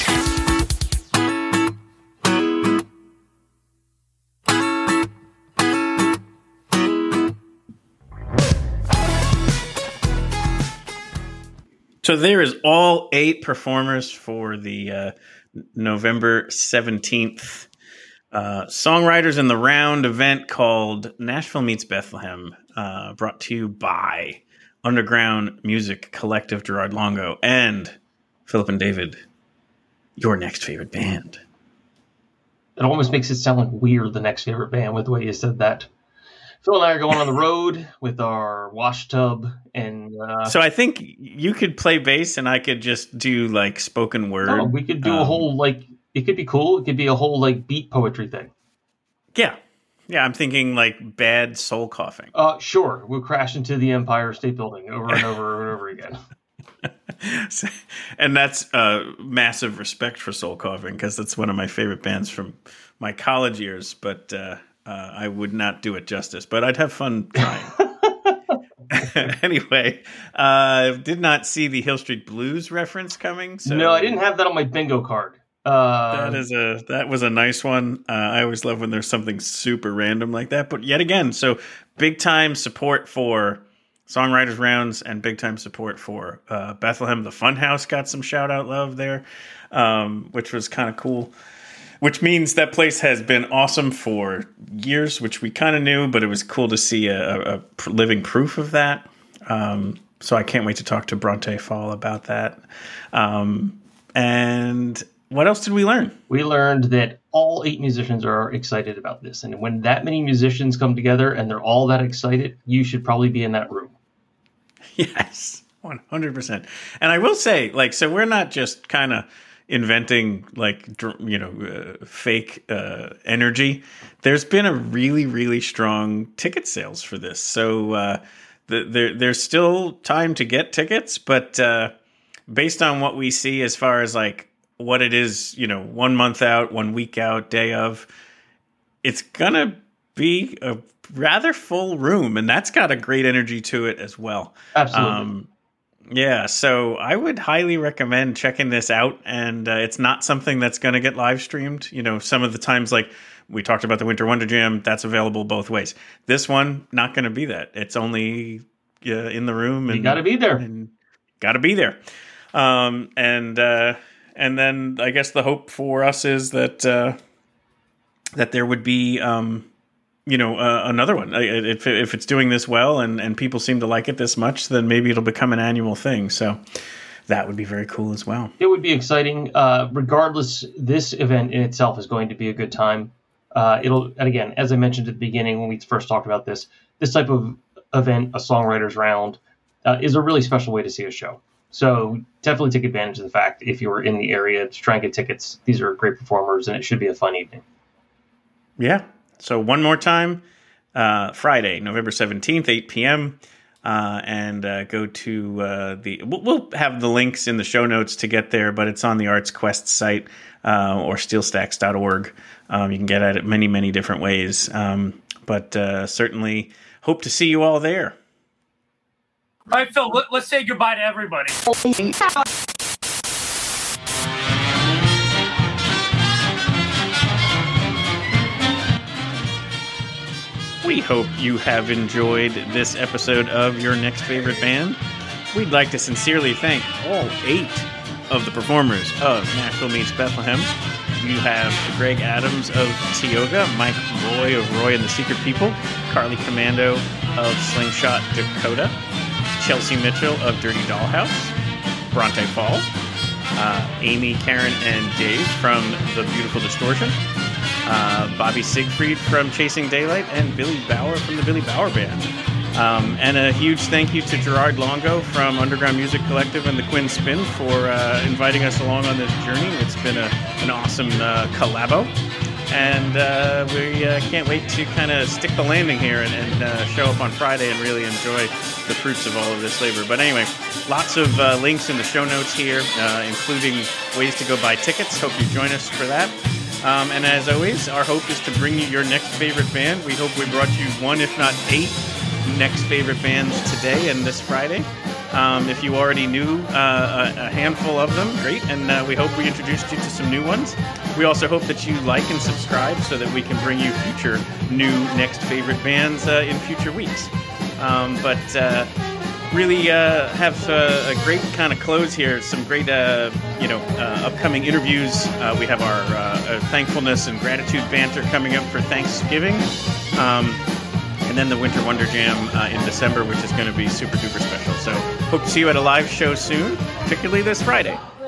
So there is all eight performers for the uh, November seventeenth uh, Songwriters in the Round event called Nashville Meets Bethlehem, uh, brought to you by Underground Music Collective, Gerard Longo, and Philip and David, your next favorite band. It almost makes it sound like we're the next favorite band with the way you said that. Phil and I are going on the road with our wash tub, and uh, So I think you could play bass and I could just do like spoken word. oh, we could do a Um, whole like it could be cool. It could be a whole like beat poetry thing. Yeah. Yeah, I'm thinking like bad soul coughing. Uh, sure, we'll crash into the Empire State Building over and over and over again. And that's uh, massive respect for soul coughing because that's one of my favorite bands from my college years. But uh, uh, I would not do it justice. But I'd have fun trying. Anyway, uh, did not see the Hill Street Blues reference coming. So No, I didn't have that on my bingo card. Uh, That is a that was a nice one. Uh, I always love when there's something super random like that. But yet again, so big time support for Songwriters Rounds and big time support for uh, Bethlehem. The Funhouse got some shout out love there, um, which was kind of cool. Which means that place has been awesome for years, which we kind of knew, but it was cool to see a, a, a living proof of that. Um, so I can't wait to talk to Bronte Fall about that. Um, and what else did we learn? We learned that all eight musicians are excited about this. And when that many musicians come together and they're all that excited, you should probably be in that room. Yes, one hundred percent. And I will say, like, so we're not just kind of inventing, like, dr- you know, uh, fake uh, energy. There's been a really, really strong ticket sales for this. So uh, the, there, there's still time to get tickets, but uh, based on what we see as far as, like, what it is, you know, one month out, one week out, day of, it's gonna be a rather full room, and that's got a great energy to it as well. Absolutely. Um, yeah, so I would highly recommend checking this out, and uh, it's not something that's going to get live streamed. You know, some of the times, like we talked about the Winter Wonder Jam, that's available both ways. This one, not going to be that. It's only uh, in the room. And, you got to be there. And got to be there. Um, and uh, and then I guess the hope for us is that uh, that there would be. Um, You know, uh, another one. If, if it's doing this well and, and people seem to like it this much, then maybe it'll become an annual thing. So that would be very cool as well. It would be exciting. Uh, regardless, this event in itself is going to be a good time. Uh, it'll, and again, as I mentioned at the beginning when we first talked about this, this type of event, a songwriters round, uh, is a really special way to see a show. So definitely take advantage of the fact if you're in the area to try and get tickets. These are great performers, and it should be a fun evening. Yeah. So one more time, uh, Friday, November seventeenth, eight p.m., uh, and uh, go to uh, the... We'll, we'll have the links in the show notes to get there, but it's on the Arts Quest site uh, or steel stacks dot org. Um, you can get at it many, many different ways. Um, but uh, certainly hope to see you all there. All right, Phil, let, let's say goodbye to everybody. We hope you have enjoyed this episode of Your Next Favorite Band. We'd like to sincerely thank all eight of the performers of Nashville Meets Bethlehem. You have Greg Adams of Tioga, Mike Roy of Roy and the Secret People, Carly Commando of Slingshot Dakota, Chelsea Mitchell of Dirty Dollhouse, Bronte Fall, uh, Amy, Karen, and Dave from The Beautiful Distortion, Uh, Bobby Siegfried from Chasing Daylight, and Billy Bauer from the Billy Bauer Band. Um, and a huge thank you to Gerard Longo from Underground Music Collective and the Quinn Spin for uh, inviting us along on this journey. It's been a, an awesome uh, collabo. And uh, we uh, can't wait to kind of stick the landing here and, and uh, show up on Friday and really enjoy the fruits of all of this labor. But anyway, lots of uh, links in the show notes here, uh, including ways to go buy tickets. Hope you join us for that. Um, and as always, our hope is to bring you your next favorite band. We hope we brought you one, if not eight, next favorite bands today and this Friday. Um, if you already knew uh, a, a handful of them, great. And uh, we hope we introduced you to some new ones. We also hope that you like and subscribe so that we can bring you future new next favorite bands uh, in future weeks. Um, but uh, really uh, have uh, a great kind of close here. Some great, uh, you know, uh, upcoming interviews. Uh, we have our uh, thankfulness and gratitude banter coming up for Thanksgiving. Um, and then the Winter Wonder Jam uh, in December, which is going to be super duper special. So hope to see you at a live show soon, particularly this Friday.